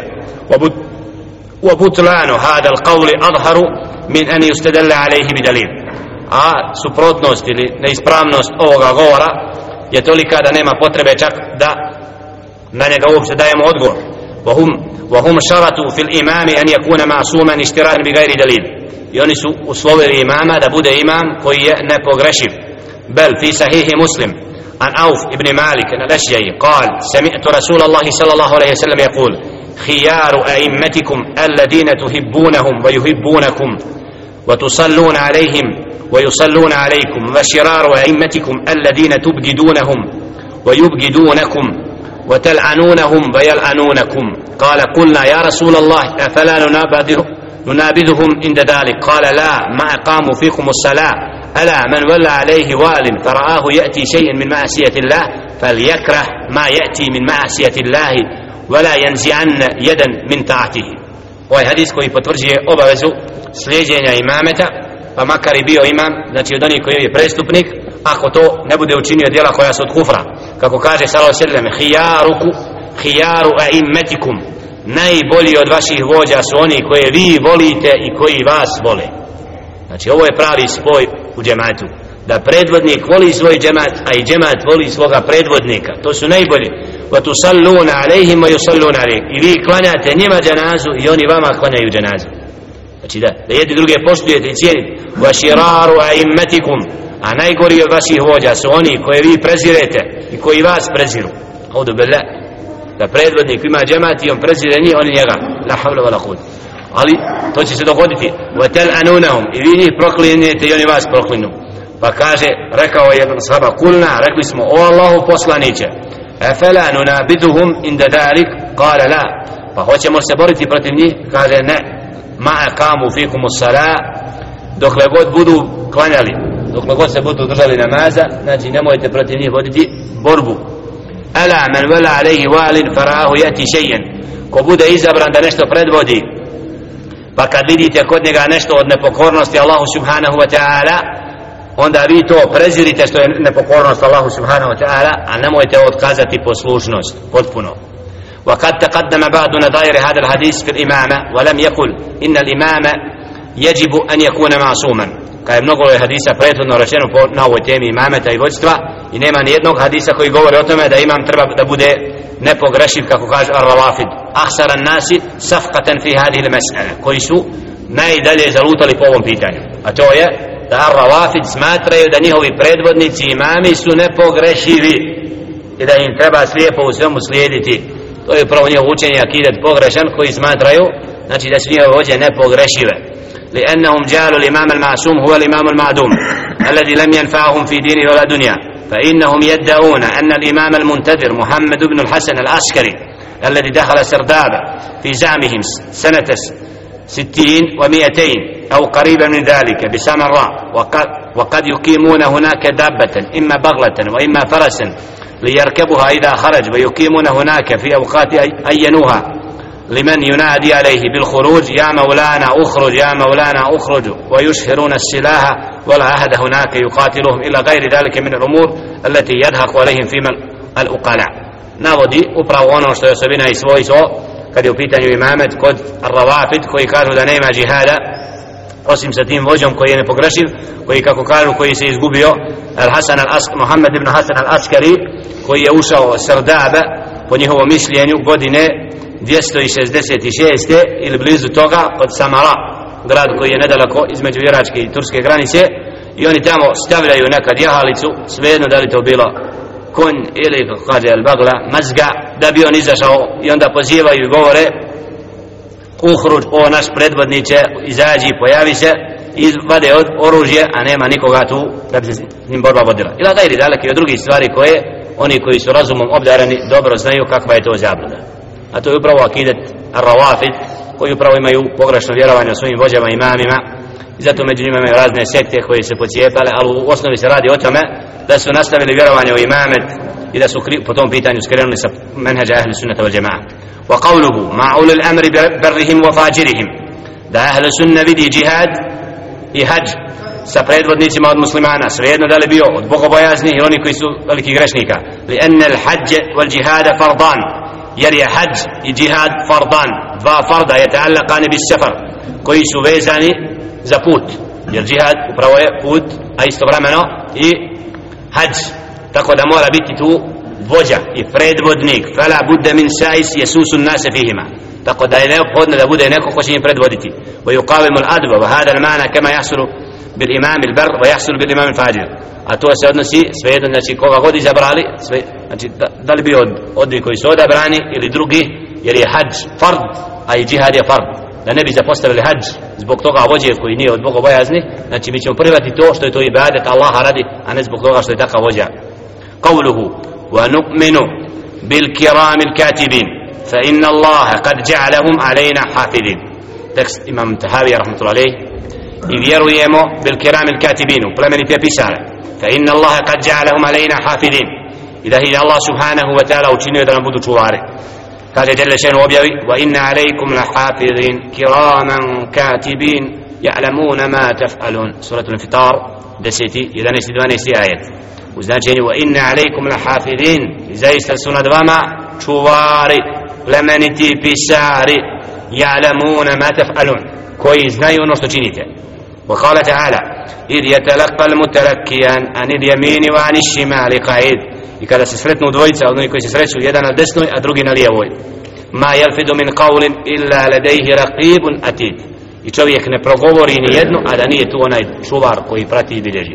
Wa butlanu hada al-qawli adharu min an yustadalla alayhi bidalil. A suprotnost ili neispravnost ovoga govora je tolika da nema potrebe čak da na njega uopšte dajemo odgovor. وهم وهم شرطوا في الإمام أن يكون معصوما اشتراكا بغير دليل. I oni su uslovili imama da bude imam koji je nepogrešiv. بل في صحيح مسلم عن عوف ابن مالك الأشجعي قال سمعت رسول الله صلى الله عليه وسلم يقول خيار أئمتكم الذين تحبونهم ويحبونكم وتصلون عليهم ويصلون عليكم وشرار أئمتكم الذين تبغضونهم ويبغضونكم وتلعنونهم ويلعنونكم. قال قلنا يا رسول الله أفلا ننابذهم عند ذلك؟ قال لا ما أقاموا فيكم الصلاة ألا من ولى عليه وال فرآه يأتي شيئا من معصية الله فليكره ما يأتي من معصية الله ولا ينزعن يدا من طاعته. Ovaj hadis koji potvrđuje obavezu slijeđenja imameta, pa makar i bio imam, znači od onih koji je prestupnik, ako to ne bude učinio djela koja su od kufra, kako kaže sallallahu alejhi ve sellem khiyaruku khiyaru a'immatikum, najbolji od vaših vođa su oni koje vi volite i koji vas vole. Znači ovo je pravi spoj u džematu, da predvodnik voli svoj džemat, a i džemat voli svoga predvodnika. To su najbolji. wa tusalluna alejhim wa yusalluna alejk, i vi klanjate njima dženazu i oni vama klanjaju dženazu. Znači da, da jedni druge poštujete i cijenite. Wa shiraru a'immatikum, a najgori od vaših vođa su oni koje vi prezirete i koji vas preziru. Audu billah, da predvodnik ima džemat i on prezire njih, oni njega. La havla wala quwwata. Ali to će se dogoditi. Wa tal'anunahum, i vi njih proklinjete i oni vas proklinu. Pa kaže, rekao je jedan sahaba, kulna, rekli smo, o Allahu poslaniće, afala nunabiduhum inda dalik? Kale la, pa hoćemo se boriti protiv njih? Kaže ne, ma aqamu fikum as-salah, dokle god budu klanjali, dokle god se budu držali namaza, znači nemojte protiv njih voditi borbu. Ala man wala alayhi walin farahu yati shay'an, ko bude izabran da nešto predvodi, pa kad vidite kod njega nešto od nepokornosti Allahu subhanahu wa ta'ala, onda vi to prezirite što je nepokornost Allahu subhanahu wa ta'ala, a nemojte otkazati poslušnost potpuno. وقد تقدم بعض نظائر هذا الحديث في الإمامة ولم يقل إن الإمام يجب أن يكون معصوما. Kao je mnogo hadisa prethodno rečeno na ovoj temi imameta i vođstva, i nema ni jednog hadisa koji govori o tome da imam treba da bude nepogrešiv, kako kaže Ar-Rawafid, ahsara nasi safqatan fi hadhihi al-mas'ala, koji su najdalje zalutali po ovom pitanju, a to je da Ar-Rawafid smatraju da njihovi predvodnici imami su nepogrešivi i da im treba slijepo u svemu slijediti. To je upravo njihovo učenje akidet pogrešan, koji smatraju znači da su njihove vođe nepogrešive. لأنهم جعلوا الإمام المعصوم هو الإمام المعدوم الذي لم ينفعهم في دينه ولا دنيا، فإنهم يدعون أن الإمام المنتظر محمد بن الحسن العسكري الذي دخل سرداب في زعمهم سنة ستين ومئتين أو قريبا من ذلك بسامراء، وقد, وقد يقيمون هناك دابة إما بغلة وإما فرسا ليركبها إذا خرج، ويقيمون هناك في أوقات أينوها لمن ينادي عليه بالخروج يا مولانا اخرج يا مولانا اخرج، ويشهرون السلاح والعهد هناك يقاتلهم إلى غير ذلك من الأمور التي يضحك عليهم فيما الأقلاع. navodi upravo ono što je osobina i svojstvo kad je u pitanju imamet kod Ar-Rawafid, koji kažu da nema džihada osim sa tim vođom koji je nepogrešiv, koji kako kažu koji se izgubio, Al-Hasan al-Askari, Muhammed ibn Hasan al-Askari, koji je ušao Sardaba po njihovom mišljenju godine dvjesto šezdeset šest. ili blizu toga kod Samara, grad koji je nedaleko između iračke i turske granice, i oni tamo stavljaju nekad jahalicu, svejedno da li to bilo konj ili kako kaže al-bagla mazga, da bi on izašao, i onda pozivaju i govore uhruđ, o naš predvodniče, izađi, pojavi se, i vade od oružje, a nema nikoga tu da bi se s njim borba vodila. Ila gajri daleki od drugih stvari koje oni koji su razumom obdareni dobro znaju kakva je to zabluda. A to je upravo akidet ar-rawafid, koji upravo imaju pogrešno vjerovanje o svojim vođama i imamima, i zato među njima imaju razne sekte koje se pocijepale, ali u osnovi se radi o tome da su nastavili vjerovanje u imamet i da su po tom pitanju skrenuli sa menheđa ahli sunnata wal jama'a. Wa qawluhu ma'a ulil amri barrihim wa fajirihim, da ahli sunna vidi džihad i hađ sa predvodnicima od muslimana, svejedno da li bio od bogobojaznih i oni koji su veliki grešnika. Li anna al-hajj wal jihad fardan, jer je hađ i džihad fardan, dva farda je ta'allaqani bis safar, koji su vezani za put, jer džihad upravo je put, a istovremeno i hađ, tako da mora biti tu vođa i predvodnik. Fala budda min sais yasusu an-nas fihima, tako da je neophodno da bude neko ko će im predvoditi. Wa yuqawimu al-adwa wa hada al-ma'na kama yahsulu bil imam al-barr wa yahsulu bil imam al-fajir. A to se odnosi svejedno, znači koga god izabrali, sve, znači da, da li bio od odvi koji su odabrani ili drugi, jer je hađ fard, a i džihad je fard. Da ne bi zapostavili hađ zbog toga vođe koji nije od bogobojazni, znači mi ćemo prihvatiti to što je to ibadet Allaha radi, a ne zbog toga što je takav vođa. Qawluhu wa nu'minu bil kiramil katibin fa inna Allaha qad ja'alahum alayna hafidin. Tekst imam Tahavi rahmetullahi alayh. I vjerujemo bil kiramil katibin, plemenite pisare, fa inna Allaha qad ja'alahum alayna hafidin, i da je Allah subhanahu wa ta'ala učinio da nam budu čuvari. Kaže Jelle šenu objavi wa inna alejkum lahafidin kiraman katibin ya'lamuna ma taf'alun. Suratul Infitar deseti, jedanaesti, dvanaesti ajet. U značenju wa inna alejkum lahafidin, zaista su nad vama čuvari, plemeniti pisari, ya'lamuna ma taf'alun, koji znaju ono što činite. Wa qala ta'ala idh yatalaqqa al-mutalakkiyan an al-yamini wa an ash-shimali qa'id. I kada se sretnu dvojica, oni koji se sreću, jedan na desnoj, a drugi na lijevoj. Ma yalfidu min qawlin illa ladayhi raqibun atid. I čovjek ne progovori ni jedno, a da nije tu onaj čuvar koji prati i bilježi.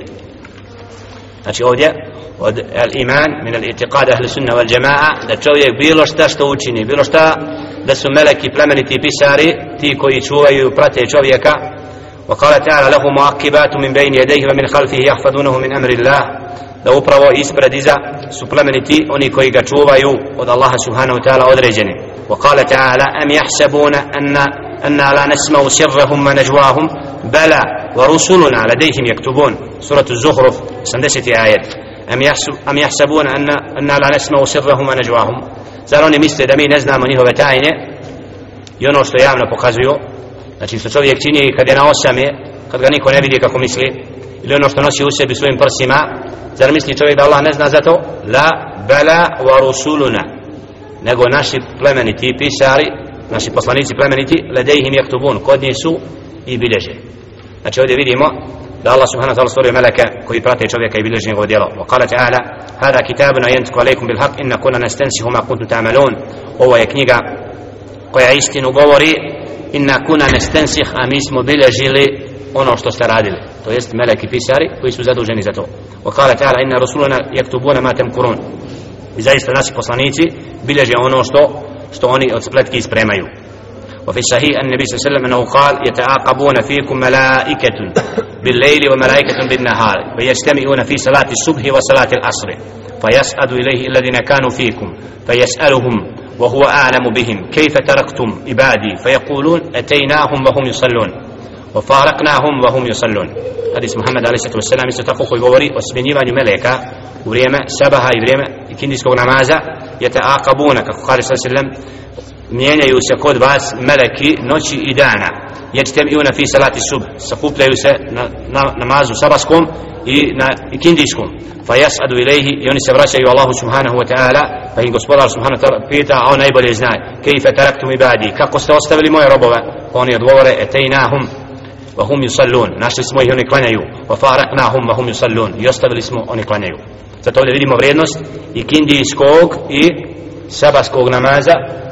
Znači ovdje od al-iman min al-i'tiqad ahli sunna wal jama'a, da čovjek bilo šta što učini, bilo šta, da su meleki, plemeniti pisari, ti koji čuvaju i prate čovjeka. Wa qala ta'ala lahu mu'aqibatu min bayni yadayhi wa min khalfihi yahfazunahu min amri Allah, da upravo ispred iza su plemeniti oni koji ga čuvaju od Allaha subhanahu wa ta'ala određeni. Wa qala ta'ala am yahsabuna anna anna la nasma'u sirrahum wa najwahum bala wa rusuluna ladayhim yaktubun. Suratu Az-Zukhruf osamdeseti ajet. Am yahsab am yahsabuna anna anna la nasma'u sirrahum wa najwahum. Zar oni misle da mi ne znamo njihove tajne i ono što javno pokazuju, znači što čovjek čini kad je na osame, kad ga niko ne vidi kako misli, ili ono što nosi u sebi svojim prsima, zar misli čovjek da Allah ne zna za to? La bala wa rusuluna, nego naši plemeniti pisari, naši poslanici plemeniti, ladejhim yaktubun, kod njih su i bilježe. Znači ovdje vidimo da Allah subhanahu wa ta'ala stvorio meleke koji prate čovjeka i bilježi njegovo djelo. Wa qala ta'ala hada kitabuna yantiqu alaykum bil haqq inna kunna nastansihu ma kuntum ta'malun. Ovo je knjiga koja istinu govori, inna kunna nastansih, a mi smo bilježili ono što ste radili, to jest meleki pisari koji su zaduženi za to. Wa qala ta'ala inna rusulana yaktubuna ma tamkurun. I zaista naši poslanici bilježe ono što što oni od spletki spremaju. وفي الصحيح أن النبي صلى الله عليه وسلم أنه قال يتعاقبون فيكم ملائكة بالليل وملائكة بالنهار فيجتمعون في صلاة الصبح وصلاة العصر فيصعد إليه الذين كانوا فيكم فيسألهم وهو أعلم بهم كيف تركتم عبادي فيقولون أتيناهم وهم يصلون وفارقناهم وهم يصلون. حديث محمد عليه الصلاة والسلام استتقوق يقولي وسبنيوان ملائكة وريما سبها وريما كندسكو نمازا يتعاقبون كقال صلى الله عليه وسلم mijenjaju se kod vas meleki noći i dana, yajtami'una fi salati subh, sakupljaju se na, na namazu sabaskom i na ikindijskom, fa yas'adu ilayhi, i oni se vraćaju Allahu subhanahu wa ta'ala, pa im gospodar subhanahu wa ta'ala pita, a on najbolje zna, kayfa taraktum ibadi, kako ste ostavili moje robove, pa oni odgovore, etaynahum wa hum yusallun, našli smo ih, oni klanjaju, wa faraqnahum wa hum yusallun, i ostavili smo, oni klanjaju. Zato ovdje vidimo vrijednost ikindijskog i sabaskog namaza,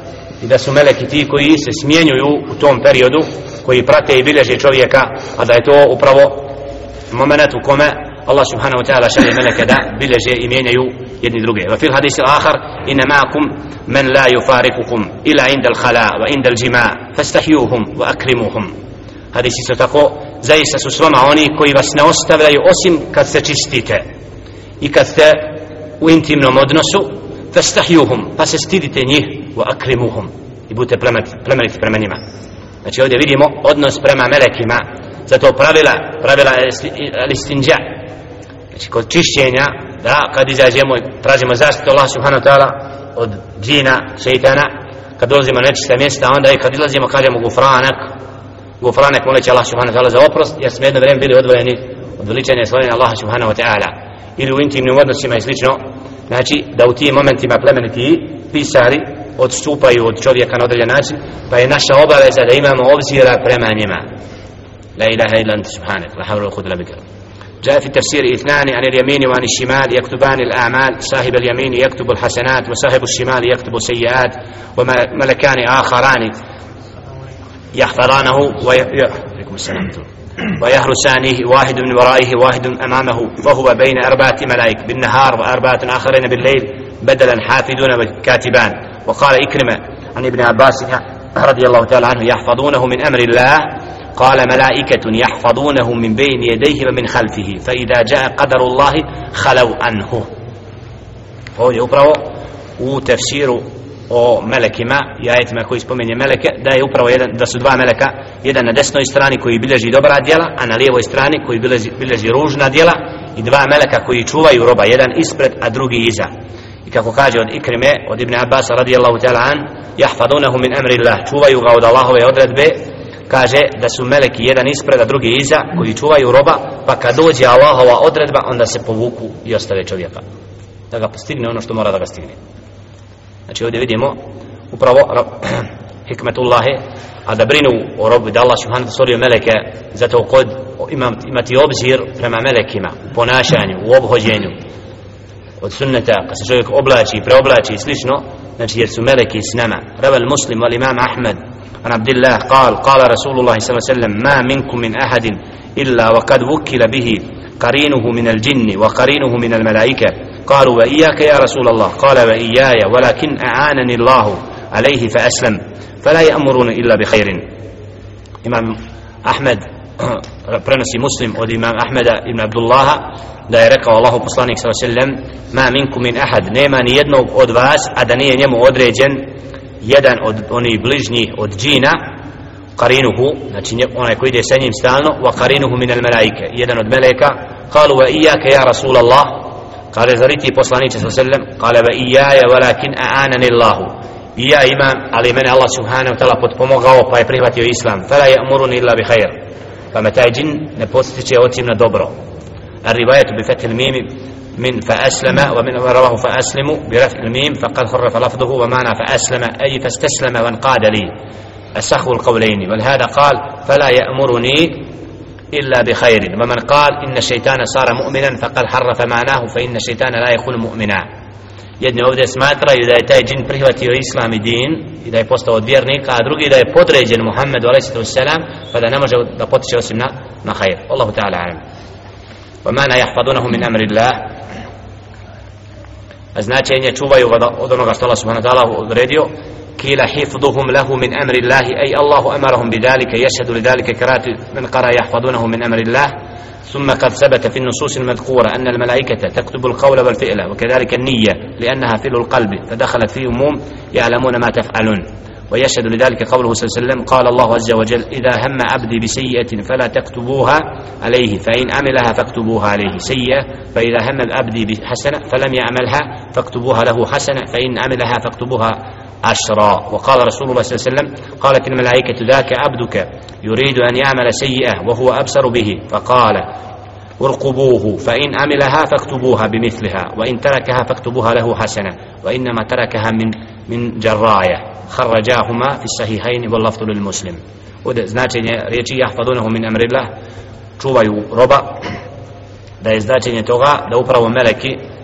i da su meleki ti koji se smjenjuju u tom periodu, koji prate i bilježe čovjeka, a da je to upravo moment u kome Allah subhanahu wa ta'ala šalje meleke da bilježe i mijenjaju jedni druge. Wa fil hadisi al-akhar inna ma'akum man la yufariqukum ila inda al-khala wa inda al-jima' fastahyuhum wa akrimuhum. Hadisi su tako, zaista su s vama oni koji vas ne ostavljaju osim kad se čistite i kad ste u intimnom odnosu, fastahyuhum, pa se stidite njih, wa akrimuhum, i budete plemeniti prema njima. Znači ovdje vidimo odnos prema melekima, zato pravila pravila al-istinja, znači kod čišćenja, da kad izađemo tražimo zaštitu Allah subhanahu wa ta'ala od džina, šeitana, kad dolazimo na nečista mjesta, onda i kad izlazimo kažemo gufranak, gufranak moleći Allah subhanahu wa ta'ala za oprost, jer smo jedno vrijeme bili odvojeni od veličanja i slavljenja Allaha subhanahu wa ta'ala, ili u intimnim odnosima i slično. Znači da u tim momentima plemeniti pisari odstupaju od čovjeka na određen način, pa je naša obaveza da imamo obzira prema njima. La ilaha illa anta subhanak, la hawla wala quwwata illa bik. جاء في التفسير اثنان عن اليمين وعن الشمال يكتبان الأعمال، صاحب اليمين يكتب الحسنات وصاحب الشمال يكتب السيئات، وملكان آخران يحفظانه ويحرسانه، واحد من ورائه واحد أمامه، وهو بين أربعة ملائكة بالنهار وأربعة آخرين بالليل بدلا حافظون وكاتبان. وقال إكرمة عن ابن عباس رضي الله تعالى عنه يحفظونه من أمر الله، قال ملائكة يحفظونه من بين يديه ومن خلفه فإذا جاء قدر الله خلوا عنه. ovdje upravo u tefsiru o melekima i ajetima koji spominje meleke, da je upravo jedan, da su dva meleka, jedan na desnoj strani koji bilježi dobra djela, a na lijevoj strani koji bilježi, bilježi ružna djela, i dva meleka koji čuvaju roba, jedan ispred a drugi iza. I kako kaže od Ikrime, od Ibn Abbas radijallahu ta'ala an, yahfadunahu min amrillah, čuvaju ga od Allahove odredbe, kaže da su meleki jedan ispred a drugi iza koji čuvaju roba, pa kad dođe Allahova odredba onda se povuku i ostave čovjeka da ga postigne ono što mora da ga stigne. Znači ovdje vidimo upravo hikmetullahi, a da brinu o robu, da Allah subhanahu wa ta'ala stvorio meleke zato kod imati obzir prema melekima u ponašanju, u obhođenju od sunneta, kad se čovjek oblači, preoblači i slično, znači jer su meleki s nama. Raval Muslim wal imam Ahmed عن عبد الله قال قال رسول الله صلى الله عليه وسلم ما منكم من أحد إلا وقد وكل به قرينه من الجن وقرينه من الملائكة قالوا وإياك يا رسول الله قال وإياي ولكن أعانني الله عليه فأسلم فلا يأمرون إلا بخير. إمام أحمد prenosi Muslim od imam Ahmeda ibn Abdullaha da je rekao Allahu poslanik sallallahu alejhi ve sellem ma minkum min ahad, nema ni jednog od vas a da nije njemu određen jedan od onih bližnjih od džina, qarinuhu, znači onaj koji ide sa njim stalno, wa qarinuhu min al malaike, jedan od meleka. Qalu wa iyyaka ya rasul Allah, kaže zar ti poslanice sallallahu alejhi ve sellem, qala wa iyaya walakin a'anani Allah, i ja imam, ali mene Allah subhanahu wa ta'ala potpomogao pa je prihvatio islam, fala ya'muruni illa bi khair, pa me taj džin ne postiče osim na dobro. الرواية بفتح الميم من فأسلم، ومن رواه فأسلموا برفع الميم فقد خرف لفظه، ومعنى فأسلم أي فاستسلم وانقاد لي، أسخ القولين. ولهذا قال فلا يأمرني إلا بخير. ومن قال إن الشيطان صار مؤمنا فقد حرف معناه فإن الشيطان لا يكون مؤمنا. jedni ovdje smatraju da je taj džin prihvatio islam i din i da je postao od vjernika, a drugi da je podređen Muhammedu alejhi ve sellem, pa da ne može da potiče osim na, na hajr. Allahu ta'ala alim. ومعنى يحفظونه من أمر الله, značenje čuvaju od onoga što Allah subhanahu wa ta'ala odredio. Kila hifduhum lahu min amri Allahi, ay Allahu amarahum bidhalika, yashhadu lidhalika qira'atu man qara yahfadunahu min amri Allah. ثم قد ثبت في النصوص المذكورة أن الملائكة تكتب القول والفعل وكذلك النية لأنها فعل القلب فدخلت في عموم يعلمون ما تفعلون. ويشهد لذلك قوله صلى الله عليه وسلم قال الله عز وجل إذا هم عبدي بسيئة فلا تكتبوها عليه فإن عملها فاكتبوها عليه سيئة، فإذا هم العبد بحسنة فلم يعملها فاكتبوها له حسنة، فإن عملها فاكتبوها عشرا. وقال رسول الله صلى الله عليه وسلم قالت الملائكة ذاك عبدك يريد أن يعمل سيئة وهو أبصر به، فقال ارقبوه فإن عملها فاكتبوها بمثلها وإن تركها فاكتبوها له حسنة، وإنما تركها من من جراية. خرجاهما في الصحيحين واللفظ للمسلم. Ovdje značenje riječi yahfadunahu min amrillah, čuvaju roba, da je značenje toga da upravo meleki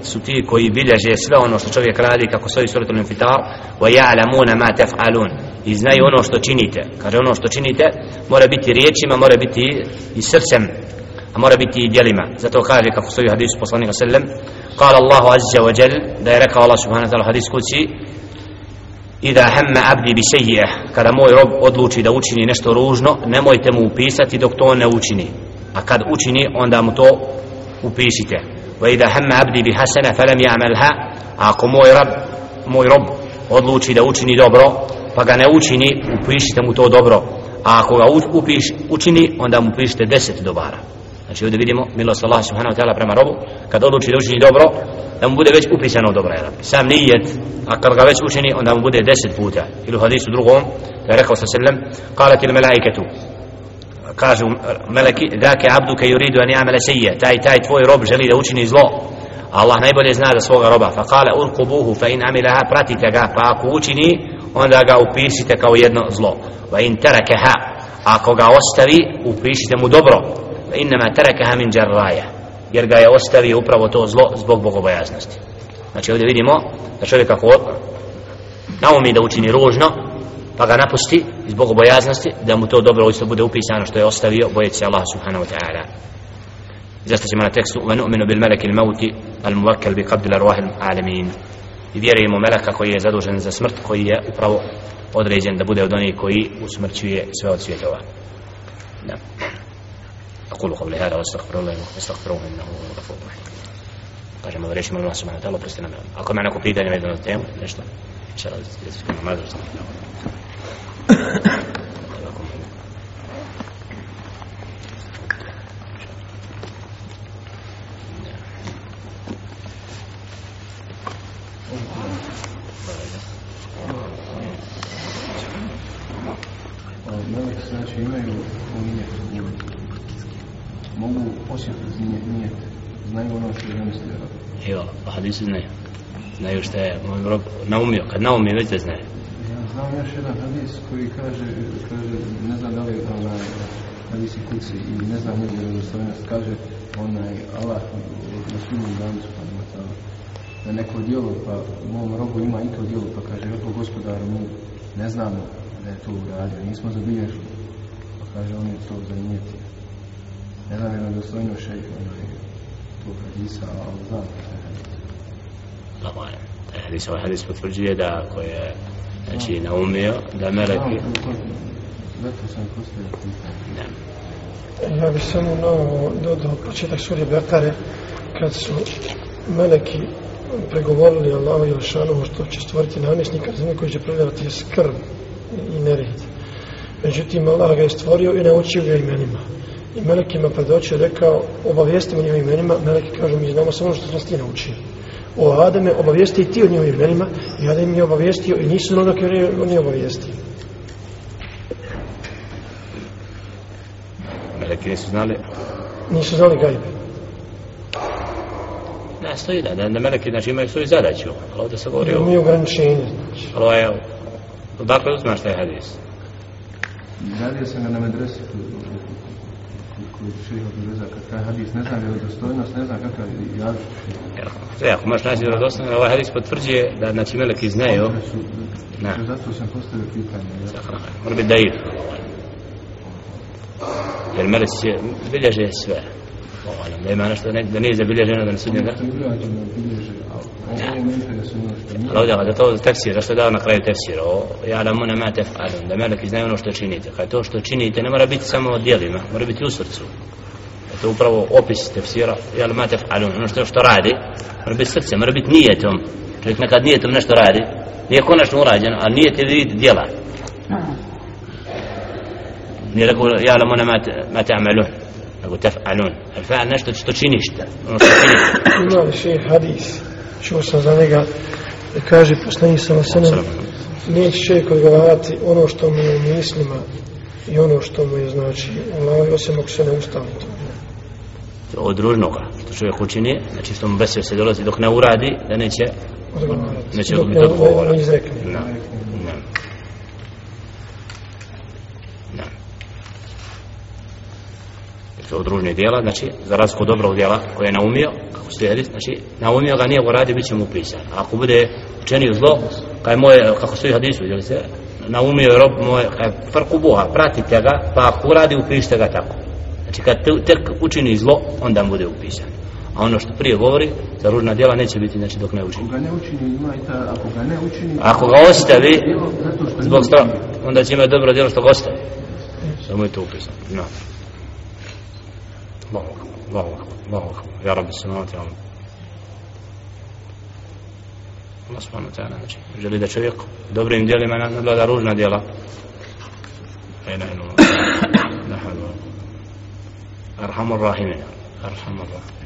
su ti koji bilježe sve ono što čovjek radi, kako stoji suratul Infitar, wa ya'lamuna ma taf'alun, i znaju ono što činite. Kaže, ono što činite mora biti riječima, mora biti i srcem, a mora biti i djelima. Zato kaže, kako stoji u hadisu poslanika sallam, qala Allahu azza wa jal, da je rekao Allah subhanahu wa ta'ala hadis kuci, Ida hamma abdi bi sejje, kada moj rob odluči da učini nešto ružno, nemojte mu upisati dok to ne učini, a kad učini onda mu to upišite. Wa ida hamma abdi bi hasana falam ya'malha, a ako moj rob moj rob odluči da učini dobro pa ga ne učini, upišite mu to dobro, a ako ga upiš, učini onda mu upišite deset dobara. Znači ovdje vidimo milost Allah subhanahu wa ta'ala prema robu, kad odluči da učini dobro, da mu bude već upisano dobro, je sam nijet, a kad ga već učini onda mu bude deset puta. Ili u hadisu drugom da je rekao sallallahu alejhi ve sellem, qalat il malaikatu, kažu meleki, zaka abduka yuridu an ya'mala sayyi'a, taj taj tvoj rob želi da učini zlo, Allah najbolje zna za svoga roba, fa qala urqubuhu fa in amilaha, pratite ga, pa ako učini onda ga upišite kao jedno zlo, wa in tarakaha, ako ga ostavi upišite mu dobro, wa inma tarakaha min jarraya, jer ga je ostavio upravo to zlo zbog bogobojaznosti. Znači ovdje vidimo da čovjek ako naumi da učini ružno pa ga napusti iz bogobojaznosti, da mu to dobro isto bude upisano što je ostavio bojeći se Allah subhanahu wa ta'ala. Zašto ćemo na tekstu wa nu'minu bil malaki al mauti al muwakkal bi qabd al arwah al alamin, i vjerujemo meleka koji je zadužen za smrt, koji je upravo određen da bude od onih koji usmrćuje sve od svjetova. Da. أقول قولي هذا وأستغفر الله واستغفروه إنه هو الغفور الرحيم. kažemo da rečimo Allah subhanahu wa ta'ala, prosti nam. Ako ima neko pitanje vezano za temu, nešto, inša Allah, da se skoro mazur sam. Znači imaju unijet, mogu osjetiti nijet, znaju ono što je mislio. Evo, a hadisi znaju. Znaju što je moj rob naumio, kad naumio već da znaju. Ja znam još jedan hadis koji kaže, kaže ne znam da li je onaj hadisi kuci i ne znam njegove vjerodostojnost, kaže onaj Allah na sudnjem danu subhanahu wa ta'ala da neko djelo, pa mom robu ima i to djelo, pa kaže o gospodaru, mi ne znamo da je to uradio, nismo zabilježili, pa kaže on je to zanijeti. Ne znam vjerodostojno šejh onaj tog hadisa, ali znam da je hadis. Dobro, taj hadis, ovaj hadis potvrđuje da ako je znači naumio, da meleki... Zato sam postavio pitanje. Ja bih samo novo dodao početak sure Bekare, kad su meleki pregovorili Allahu Jelšanohu što će stvoriti namjesnika za koji će prelijevati skrb i nered. Međutim, Allah ga je stvorio i naučio ga imenima. I melekima predočio rekao, obavijestimo njim imenima, meleki kažu, mi znamo samo što nas ti naučio. O Ademe, obavijesti i ti o njim imenima, i Adem je obavijestio i nisu ono dok je on je obavijestio. Meleki nisu znali? Nisu znali gajbe. Ne, stoji da, da, da meleki znači imaju svoju zadaću, ali ovdje se govori o... Imaju ograničenje, znači. Ali ovo je, odakle uzmaš taj hadis? Radio sam ga na medresi kod šeha Dureza, kad taj hadis ne znam vjerodostojnost, ne znam kakav je javljiv. Sve, ako možeš naći vjerodostojnost, ovaj hadis potvrđuje da znači meleki znaju. Na. Zato sam postavio pitanje. Mora biti daif. Jer meleci bilježe sve. Da ima nešto da nije zabilježeno da ne sudnje da? Ali ovdje, da to tefsir, zašto je dao na kraju tefsir, ja da muna ma tef'alun, da meleki znaju ono što činite. Kad to što činite ne mora biti samo od djelima, mora biti u srcu. To je upravo opis tefsira, ja da ma tef'alun, ono što, što radi, mora biti srce, mora biti nijetom. Čovjek nekad nijetom nešto radi, nije konačno urađeno, ali nijet je vid djela. Nije rekao, ja da muna ma ta'malun, nego tef'alun. Al-fa'al nešto što činiš, ono što činiš. Ima li šejh hadis, čuo sam za njega, da kaže poslanik sallallahu alejhi ve sellem, neće čovjek odgovarati ono što mu je u mislima i ono što mu je znači u glavi, osim ako se ne ustavi to. Od ružnoga što čovjek učini, znači što mu besve se dolazi dok ne uradi, da neće odgovarati, neće dok biti ne, odgovora. ne izrekne. No. No. No. što od ružnih djela, znači za razliku od dobrog djela koje je naumio, kako slijedi, znači naumio ga, nije go radio, bit će mu upisan. A ako bude učinio zlo, kaj moje, kako stoji hadisu, vidjeli se, naumio je rob moj, kaj farku Boha, pratite ga, pa ako uradi, upišite ga tako. Znači kad te, tek učini zlo, onda mu bude upisan. A ono što prije govori, za ružna djela neće biti, znači dok ne učini. Ako ga ne učini, ima i ta, ako ga ne učini... Ako ga ostavi, zbog straha, onda će imati dobro djelo što ga ostavi. Samo je to upisano. No. Allahu akbar, Allahu akbar, Allahu akbar. Ja Rabbi samavati alam. Allah subhanahu wa ta'ala, znači, želi da čovjek dobrim djelima nadgleda ružna djela. Ejna inu. Nahadu. Arhamur rahimin. Arhamur rahimin.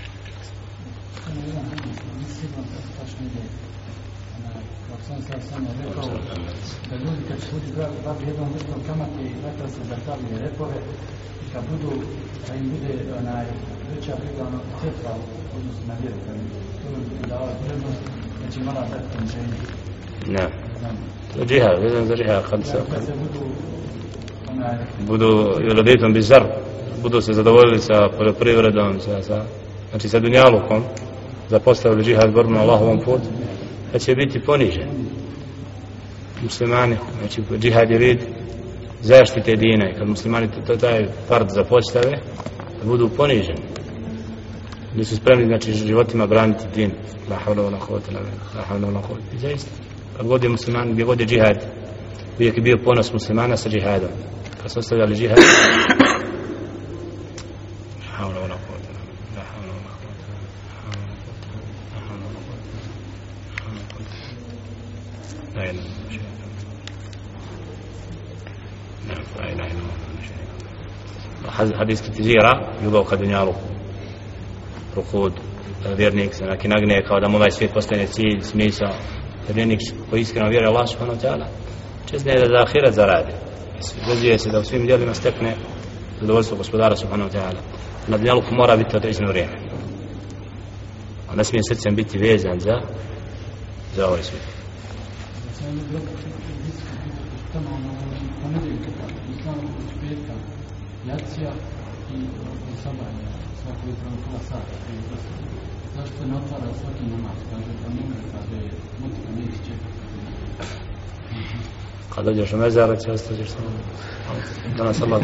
Sam sam sam rekao da ljudi kad su ljudi babi jednom vrstom kamate i rekla se zastavljaju repove i kad budu, da im bude onaj veća priglavna crkva u odnosu na vjeru, kad im to dava prednost, znači mala dati končenje. Ne, to je džihad, vezan za džihad, kad se budu onaj... budu raditom bizar, budu se zadovoljili sa poljoprivredom, sa, sa, znači sa dunjalukom, zapostavili džihad borbu na Allahovom putu, da će biti ponižen muslimani, znači džihad je vid zaštite dina i kad muslimani to taj fard zapostave da budu poniženi, nisu spremni znači životima braniti din, la havla wala quwwata illa billah, la havla wala quwwata. I zaista kad god je musliman, gdje god je džihad, uvijek je bio ponos muslimana sa džihadom. Kad su ostavljali džihad, la havla wala quwwata illa billah, la havla wala quwwata illa billah. لا إله إلا الله لا إله إلا الله حديث كتيرة يبقى قد نيارو ركود vjernik se neki nagne kao da mu ovaj svijet postane cilj, smisao. Vjernik koji iskreno vjeruje Allah subhanahu wa ta'ala čezne da za ahiret zaradi. Vezuje se da u svim djelima stekne zadovoljstvo gospodara subhanahu wa ta'ala. Na dunjaluku mora biti određeno vrijeme. A ne smije srcem biti vezan za za ovaj svijet. Tamo na ponedjeljka, islam od petka, jacija i sabanje, svako jutro pola sata. Zašto ne otvara svaki namaz? Kaže, pa ne mre, kada je motika ne iščekati. Kad dođeš u mezara, će ostaćeš samo danas Allah.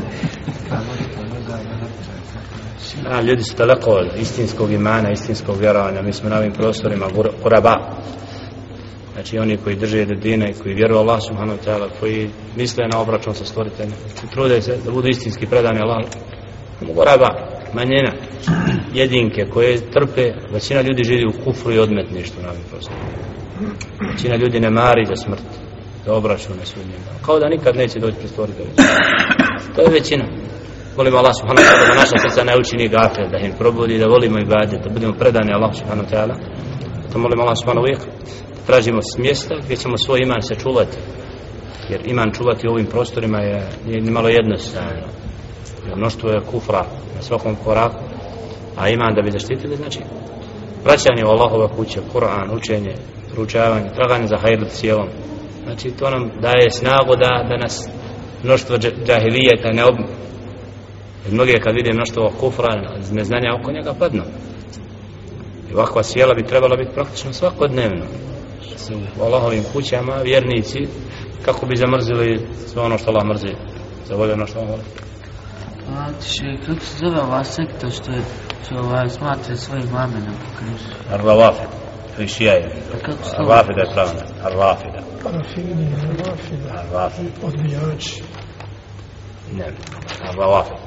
A, ljudi su daleko od istinskog imana, istinskog vjerovanja. Mi smo na ovim prostorima Kuraba. Znači oni koji drže do dina i koji vjeruju Allah subhanahu wa ta'ala, koji misle na obračun sa stvoriteljem, koji trude se da budu istinski predani Allah. Goraba, manjina, jedinke koje trpe, većina ljudi živi u kufru i odmetništvu na ovim prostorima. Većina ljudi ne mari za smrt, za obračun na sudnjem danu. Kao da nikad neće doći pred stvoriteljem. To je većina. Volimo Allah subhanahu wa ta'ala da naša srca ne učini gafel, da im probudi, da volimo ibadet, da budemo predani Allah subhanahu wa ta'ala. To molimo Allah subhanahu wa ta'ala. Tražimo mjesta gdje ćemo svoj iman se čuvati, jer iman čuvati u ovim prostorima je, je malo jednostavno, jer mnoštvo je kufra na svakom koraku, a iman da bi zaštitili, znači vraćanje u Allahove kuće, Kur'an, učenje, proučavanje, traganje za hajr cijelom, znači to nam daje snagu da, da nas mnoštvo džahilijeta ne obme, jer mnogi kad vide mnoštvo kufra, neznanja oko njega padnu. I ovakva sjela bi trebala biti praktično svakodnevno u Allahovim kućama, vjernici, kako bi zamrzili sve ono što Allah mrzi, zavolje ono što on voli. Znači, kako se zove ova sekta što je, što ovaj smatra svojim amenom? Ar-Rawafid, to je šijaje. Ar-Rafida je pravna, Ar-Rafida. Parafini, Ar-Rafida. Ar-Rafid. Odbijači. Ne, Ar-Rawafid.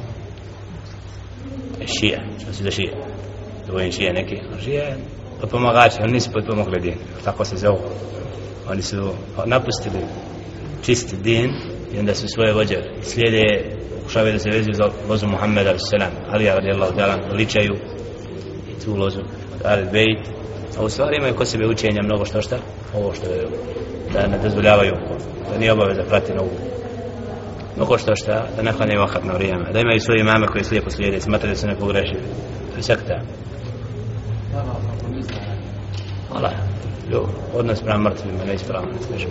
Šija, što se da šija. Dvojim šije neki, šije potpomagači, oni nisu potpomogli din, tako se zovu. Oni su napustili čisti din i onda su svoje vođe slijede, pokušavaju da se vezuju za lozu Muhammeda alaihi salam, Alija radijallahu ta'ala, ličaju i tu lozu od Ahl Bejt, a u stvari imaju kod sebe učenja mnogo što šta, ovo što je, da ne dozvoljavaju, da nije obaveza prati novu. Mnogo što šta, da ne hlanjaju vakat na vrijeme, da imaju svoje imame koje slijepo slijede, smatraju da se ne pogreši. To je sekta. Hvala. Jo, odnos prema mrtvima, ne ispravno, ne smiješ.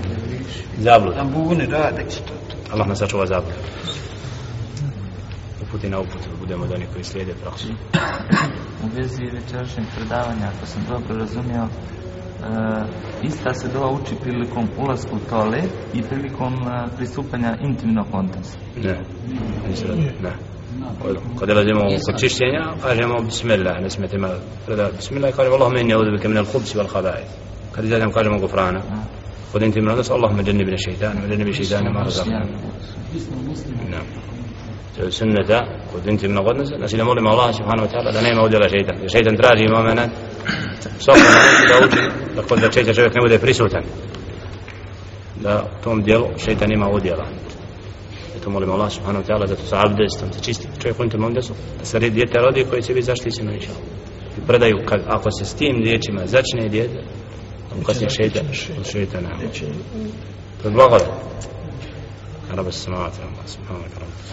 Zablud. Da buni rade što. Allah nas sačuva zablud. uputi na uputu, budemo od onih koji slijede praksu. U vezi večerašnjeg predavanja, ako sam dobro razumio, Uh, ista se dova uči prilikom ulaska u toalet i prilikom uh, pristupanja intimnog odnosa. Ne, ne. Kad dolazimo kod čišćenja, kažemo bismillah, ne smijete ima predavati bismillah i kažemo Allahumma inni a'udhu bika min al-khubsi wal khaba'ith. Kad izađemo kažemo gufrana. Kod intimnog odnosa Allahumma jannibna shaytana wa jannibi shaytana ma razaqtana. Ne. To je sunneta kod intimnog odnosa, znači da molimo Allah subhanahu wa ta'ala da nema udjela šeitan. Jer šeitan traži momenat svakom momentu da uči da kod začeća čovjek ne bude prisutan, da u tom dijelu šeitan ima udjela. Zato molimo Allah subhanahu wa ta'ala zato sa abdestom, sa čistim čovjek u intimnom odnosu, da se dijete rodi koje će biti zaštićeno inša Allah. I predaju kad, ako se s tim riječima začne dijete, on kasnije šeitan od šeitana. To je blagodat. Araba se samavati, Allah subhanahu wa ta'ala.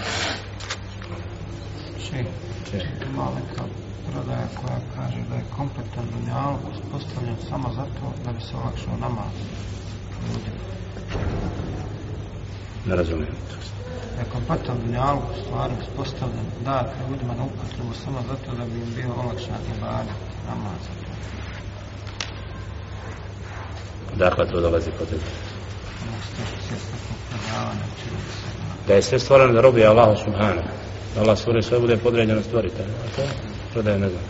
Ima neka prodaja koja kaže da je kompletan dunjaluk uspostavljen samo zato da bi se olakšao namaz ljudima. Ne razumijem. Da je kompletan dunjaluk u stvari uspostavljen dat ljudima na upotrebu samo zato da bi im bio olakšan ibadet namaz. Dakle, to dolazi kod tebe. Da je sve stvoreno da robi Allahu subhanahu. Da Allah stvori sve bude podređeno stvorite. A to prodaje ne znam.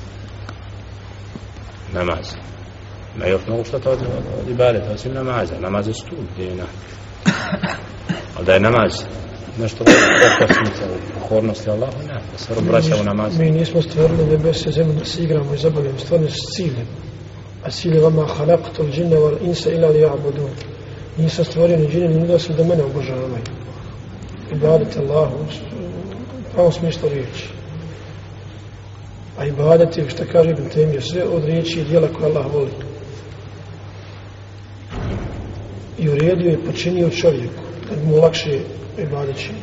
Namaz. Ma još mnogo što to od, od ibadeta, osim namaza. Namaz je stup gdje je na. Ali da je namaz nešto pokosnica u pokornosti Allahu, ne. Da se obraća u namaz. Mi nismo stvorili nebese zemlju da se igramo i zabavljamo. Stvorili s ciljem. A cilj je vama halaktul džinna wal insa ila li ja'budun. Nisam stvorio ni džine ni ljude osim da mene obožavaju. Ibadet Allahu u pravom smislu riječi. A ibadet je, što kaže Ibn Temije, sve od riječi i djela koje Allah voli. I uredio je počinio čovjeku, da mu lakše ibadet čini.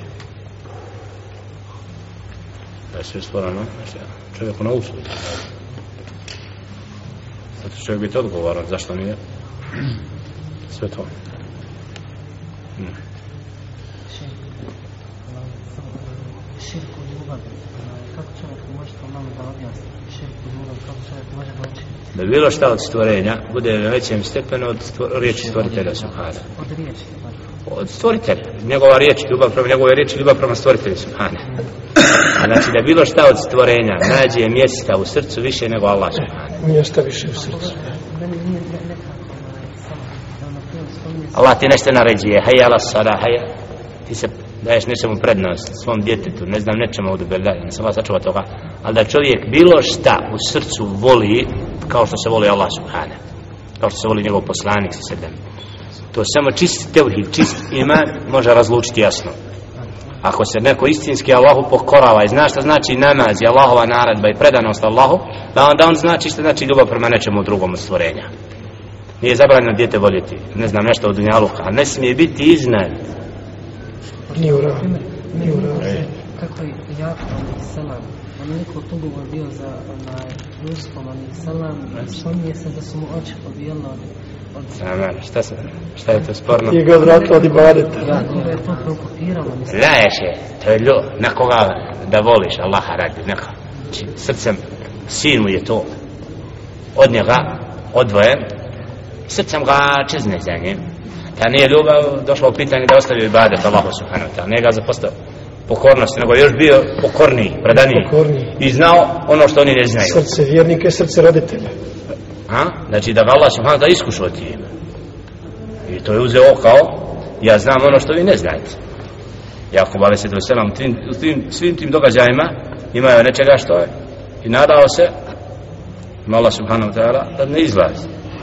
Da je sve stvoreno, čovjeku na uslugu. Zato će čovjek biti odgovoran, zašto nije? Sve to. Hmm. Širku ljubavi, kako čovjek može to malo da objasni? Širku ljubavi, kako čovjek može da učini? Da bilo šta od stvorenja bude na većem stepenu od stvor, riječi stvoritelja subhana. Od riječi? Od stvoritelja. Njegova riječ, ljubav prema njegove riječi, ljubav prema stvoritelju subhana. A znači da bilo šta od stvorenja nađe mjesta u srcu više nego Allah subhana. Mjesta više u srcu. Allah ti nešto naređuje, hajja ala sada, hajja. Ti se daješ nečemu prednost svom djetetu, ne znam nečemu od ubelja, ne sam vas sačuva toga, ali da čovjek bilo šta u srcu voli kao što se voli Allah subhana, kao što se voli njegov poslanik sa sedem. To samo čist tevhid, čist iman može razlučiti jasno. Ako se neko istinski Allahu pokorava i zna šta znači namaz i Allahova naredba i predanost Allahu, da onda on znači šta znači ljubav prema nečemu drugom od stvorenja. Nije zabranjeno dijete voljeti, ne znam nešto od dunjaluka, a ne smije biti iznad. Nije u radu. Nije u radu. Kako je jako ali salam, on je neko tugovo bio za onaj Jusufom ali salam, spominje se da su mu oči pobijali od... Amen, šta se, šta je to sporno? Nije ga odvratilo od ibadeta. Ja, koga je to preokupiralo, mislim. Znaješ je, to je ljubav, nekoga da voliš, Allaha radi, neka. Srcem, sin mu je to, od njega odvojen, srcem ga čezne za njim. Ta nije ljubav došla u pitanje da ostavio ibadet Allahu subhanahu wa ta'ala, nije ga zapostao pokornosti, nego još bio pokorniji, predaniji Pokorniji. I znao ono što oni ne znaju. Srce vjernike i srce roditelja. A? Znači da ga Allah subhanahu wa ta'ala iskušao tim. I to je uzeo kao, ja znam ono što vi ne znate. Jakub alejhi selam u tim, svim tim događajima imaju nečega što je i nadao se ima Allah subhanahu wa ta'ala da ne izlazi.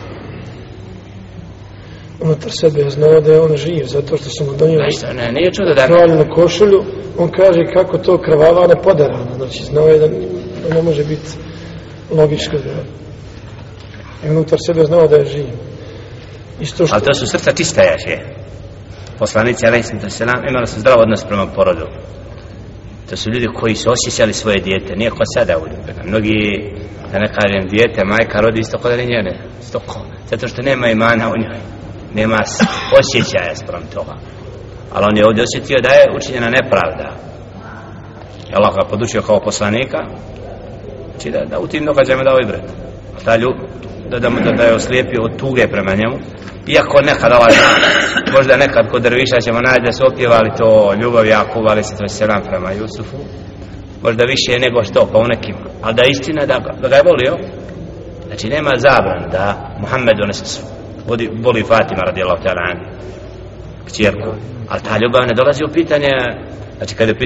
Unutar sebe je znao da je on živ, zato što su mu donijeli ne, nije čudo da kralj na košulju, on kaže kako to krvava ne poderano, znači znao je da, da ne može biti logičko da i unutar sebe je znao da je živ. Isto što... Ali to su srca čista jaše. Poslanici alejhi selam imali su zdrav odnos prema porodu. To su ljudi koji su osjećali svoje dijete, nije ko sada u ljubena. Mnogi, da ne kažem, dijete, majka rodi isto kod njene, isto ko, zato što nema imana u njoj, nema osjećaja sprem toga. Ali on je ovdje osjetio da je učinjena nepravda. Allah ga podučio kao poslanika, znači da, da u tim događajima dao ibret. Ta ljub, da, da, da, da je oslijepio od tuge prema njemu, iako nekad Allah zna, možda nekad kod derviša ćemo naći da su opjevali to ljubav Jakuba ali se to selam prema Jusufu, možda više nego što pa u nekima, ali da je istina da, da ga je volio. Znači nema zabran da Muhammed donese voli, voli Fatima radijallahu ta'ala anha kćerku, ali ta ljubav ne dolazi u pitanje, znači kada je